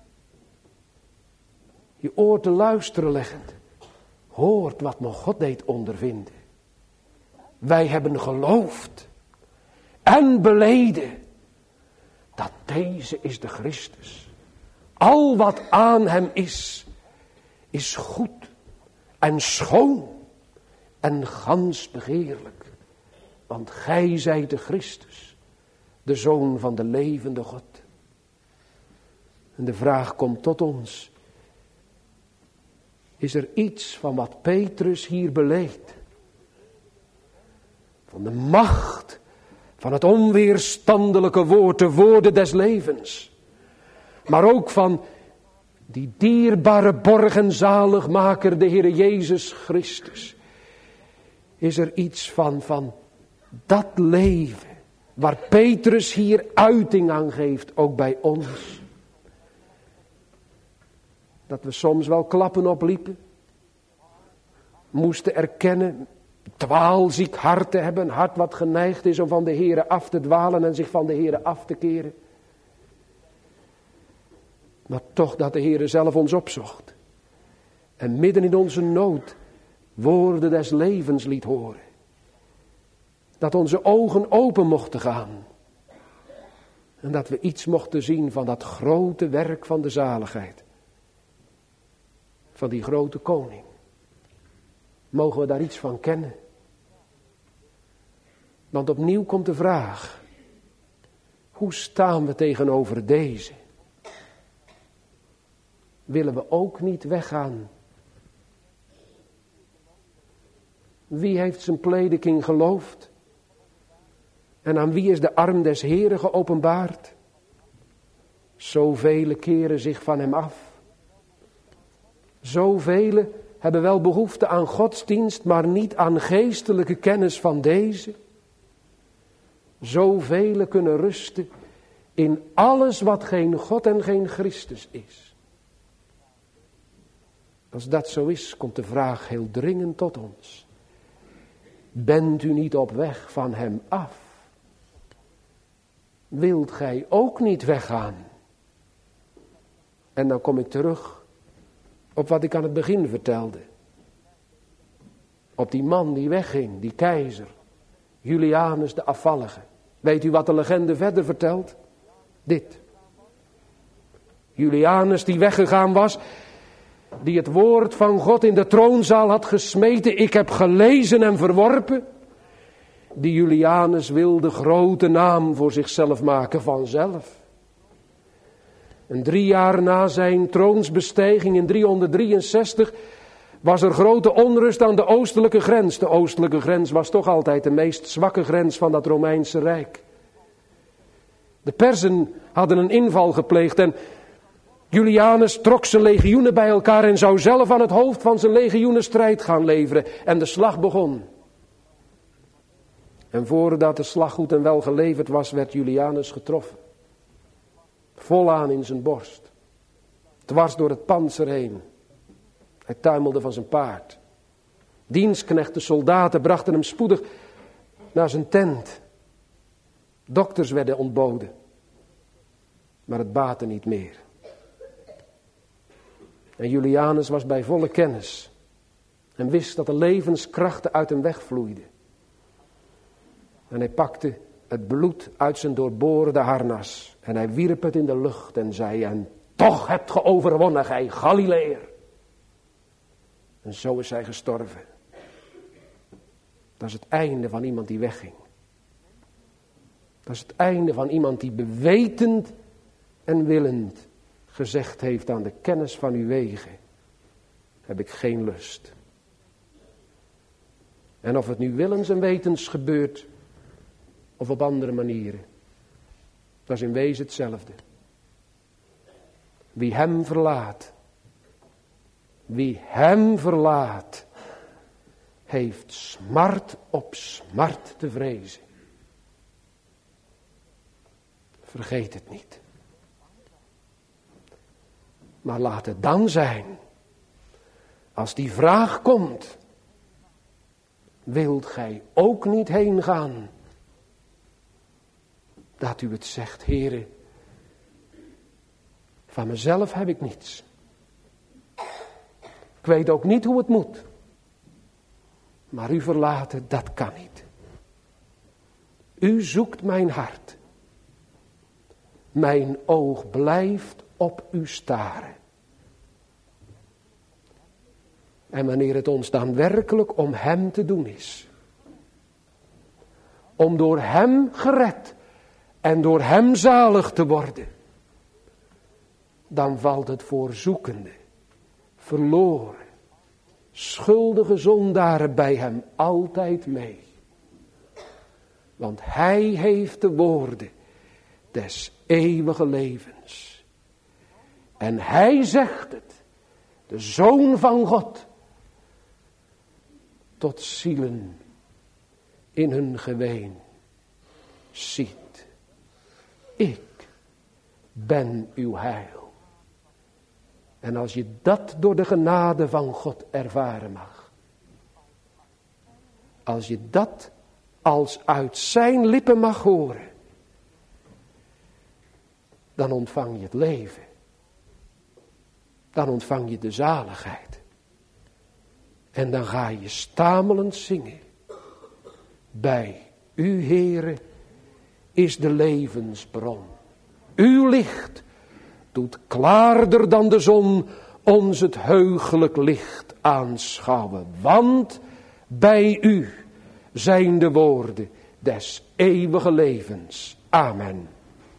Je oor te luisteren leggend. Hoort wat mijn God deed ondervinden. Wij hebben geloofd en beleden dat deze is de Christus. Al wat aan hem is, is goed en schoon en gans begeerlijk. Want gij zijt de Christus, de Zoon van de levende God. En de vraag komt tot ons. Is er iets van wat Petrus hier beleeft? Van de macht van het onweerstandelijke woord, de woorden des levens. Maar ook van die dierbare borg en zaligmaker, de Heere Jezus Christus. Is er iets van, van dat leven, waar Petrus hier uiting aan geeft, ook bij ons. Dat we soms wel klappen opliepen. Moesten erkennen, dwaalziek hart te hebben, een hart wat geneigd is om van de Heere af te dwalen en zich van de Heere af te keren. Maar toch dat de Heere zelf ons opzocht. En midden in onze nood woorden des levens liet horen. Dat onze ogen open mochten gaan. En dat we iets mochten zien van dat grote werk van de zaligheid. Van die grote koning. Mogen we daar iets van kennen? Want opnieuw komt de vraag. Hoe staan we tegenover deze? Willen we ook niet weggaan? Wie heeft zijn prediking geloofd? En aan wie is de arm des Heeren geopenbaard? Zoveel keren zich van hem af. Zoveel hebben wel behoefte aan godsdienst, maar niet aan geestelijke kennis van deze. Zoveel kunnen rusten in alles wat geen God en geen Christus is. Als dat zo is, komt de vraag heel dringend tot ons. Bent u niet op weg van hem af? Wilt gij ook niet weggaan? En dan kom ik terug op wat ik aan het begin vertelde. Op die man die wegging, die keizer. Julianus de afvallige. Weet u wat de legende verder vertelt? Dit. Julianus die weggegaan was, die het woord van God in de troonzaal had gesmeten. Ik heb gelezen en verworpen. Die Julianus wilde grote naam voor zichzelf maken vanzelf. En drie jaar na zijn troonsbestijging in driehonderddrieënzestig was er grote onrust aan de oostelijke grens. De oostelijke grens was toch altijd de meest zwakke grens van dat Romeinse Rijk. De Perzen hadden een inval gepleegd en Julianus trok zijn legioenen bij elkaar en zou zelf aan het hoofd van zijn legioenen strijd gaan leveren. En de slag begon. En voordat de slag goed en wel geleverd was, werd Julianus getroffen. Volaan in zijn borst. Dwars door het pantser heen. Hij tuimelde van zijn paard. Dienstknechten, soldaten brachten hem spoedig naar zijn tent. Dokters werden ontboden. Maar het baatte niet meer. En Julianus was bij volle kennis. En wist dat de levenskrachten uit hem wegvloeiden. En hij pakte het bloed uit zijn doorboorde harnas. En hij wierp het in de lucht en zei: en toch hebt ge overwonnen, gij Galileër. En zo is hij gestorven. Dat is het einde van iemand die wegging. Dat is het einde van iemand die bewetend en willend gezegd heeft: aan de kennis van uw wegen heb ik geen lust. En of het nu willens en wetens gebeurt, of op andere manieren. Het was in wezen hetzelfde. Wie hem verlaat, wie hem verlaat, heeft smart op smart te vrezen. Vergeet het niet. Maar laat het dan zijn, als die vraag komt, wilt gij ook niet heen gaan? Dat u het zegt, Heere, van mezelf heb ik niets. Ik weet ook niet hoe het moet. Maar u verlaten, dat kan niet. U zoekt mijn hart. Mijn oog blijft op u staren. En wanneer het ons dan werkelijk om hem te doen is. Om door hem gered en door hem zalig te worden. Dan valt het voor zoekende, verloren, schuldige zondaren bij hem altijd mee. Want hij heeft de woorden des eeuwige levens. En hij zegt het, de Zoon van God, tot zielen in hun geween. Ziet, ik ben uw heil. En als je dat door de genade van God ervaren mag. Als je dat als uit zijn lippen mag horen. Dan ontvang je het leven. Dan ontvang je de zaligheid. En dan ga je stamelend zingen. Bij u, Heere, is de levensbron. Uw licht doet klaarder dan de zon ons het heugelijk licht aanschouwen. Want bij u zijn de woorden des eeuwige levens. Amen.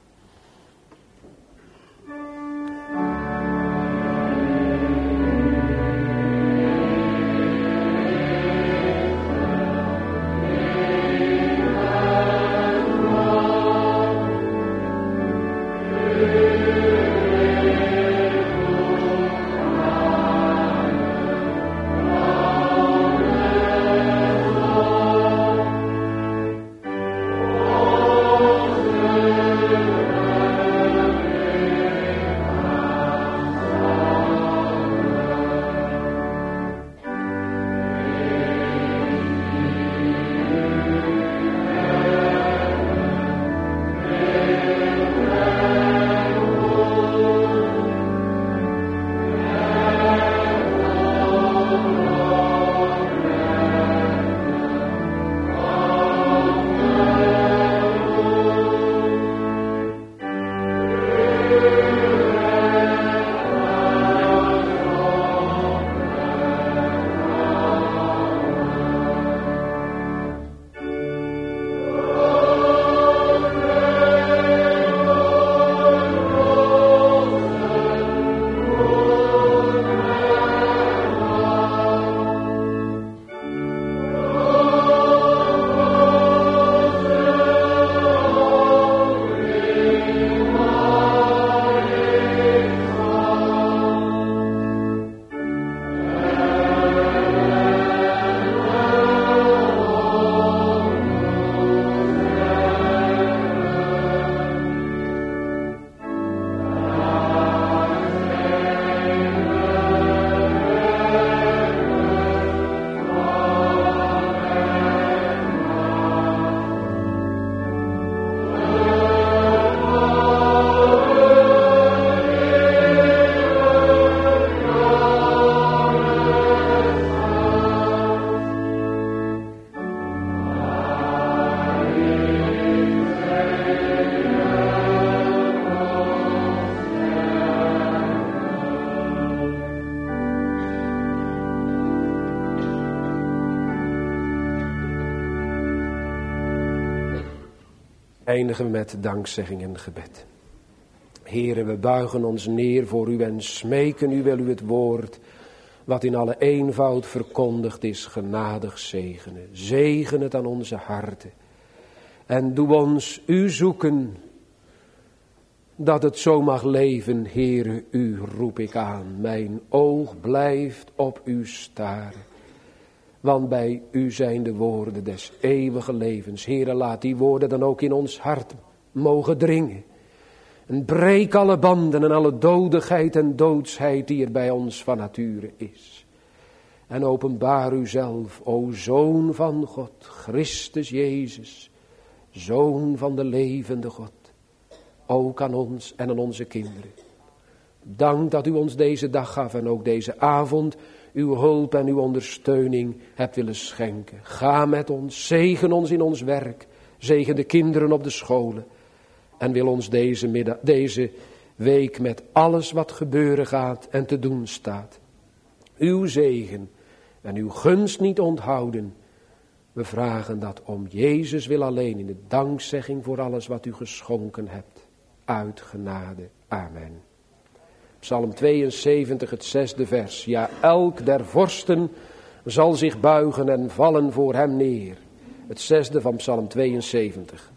Eindigen we met dankzegging en gebed. Heere, we buigen ons neer voor u en smeken u wel u het woord, wat in alle eenvoud verkondigd is, genadig zegenen. Zegen het aan onze harten. En doe ons u zoeken, dat het zo mag leven, Heere, u roep ik aan. Mijn oog blijft op u staren. Want bij u zijn de woorden des eeuwige levens. Heere, laat die woorden dan ook in ons hart mogen dringen. En breek alle banden en alle dodigheid en doodsheid die er bij ons van nature is. En openbaar uzelf, o Zoon van God, Christus Jezus, Zoon van de levende God. Ook aan ons en aan onze kinderen. Dank dat u ons deze dag gaf en ook deze avond uw hulp en uw ondersteuning hebt willen schenken. Ga met ons, zegen ons in ons werk, zegen de kinderen op de scholen. En wil ons deze, middag, deze week met alles wat gebeuren gaat en te doen staat. Uw zegen en uw gunst niet onthouden. We vragen dat om Jezus wil alleen in de dankzegging voor alles wat u geschonken hebt. Uit genade. Amen. Psalm tweeënzeventig, het zesde vers. Ja, elk der vorsten zal zich buigen en vallen voor hem neer. Het zesde van Psalm tweeënzeventig.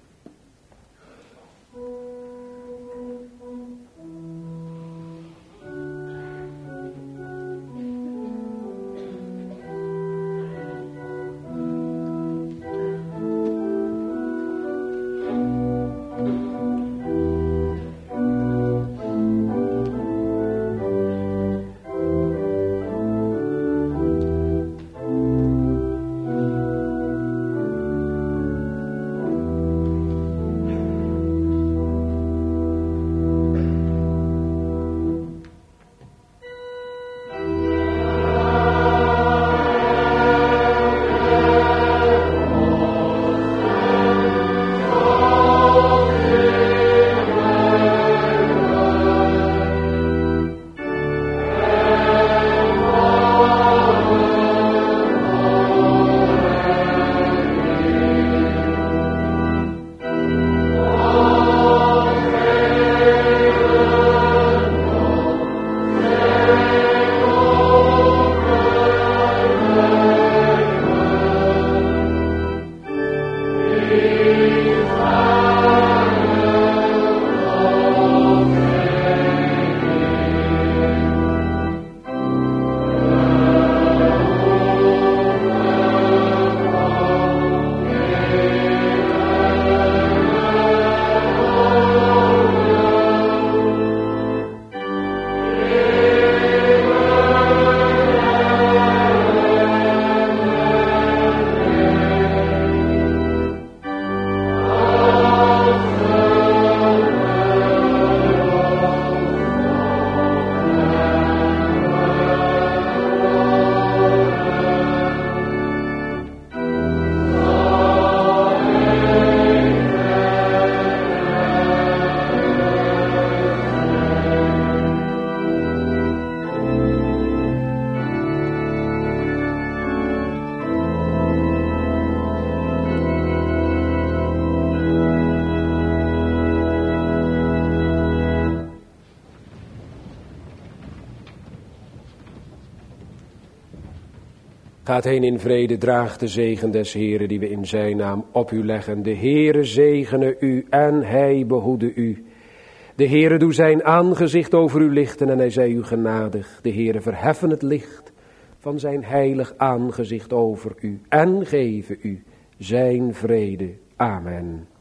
Gaat heen in vrede, draagt de zegen des Heeren die we in zijn naam op u leggen. De Heere zegene u en hij behoede u. De Heere doe zijn aangezicht over u lichten en hij zij u genadig. De Heere verheffen het licht van zijn heilig aangezicht over u en geven u zijn vrede. Amen.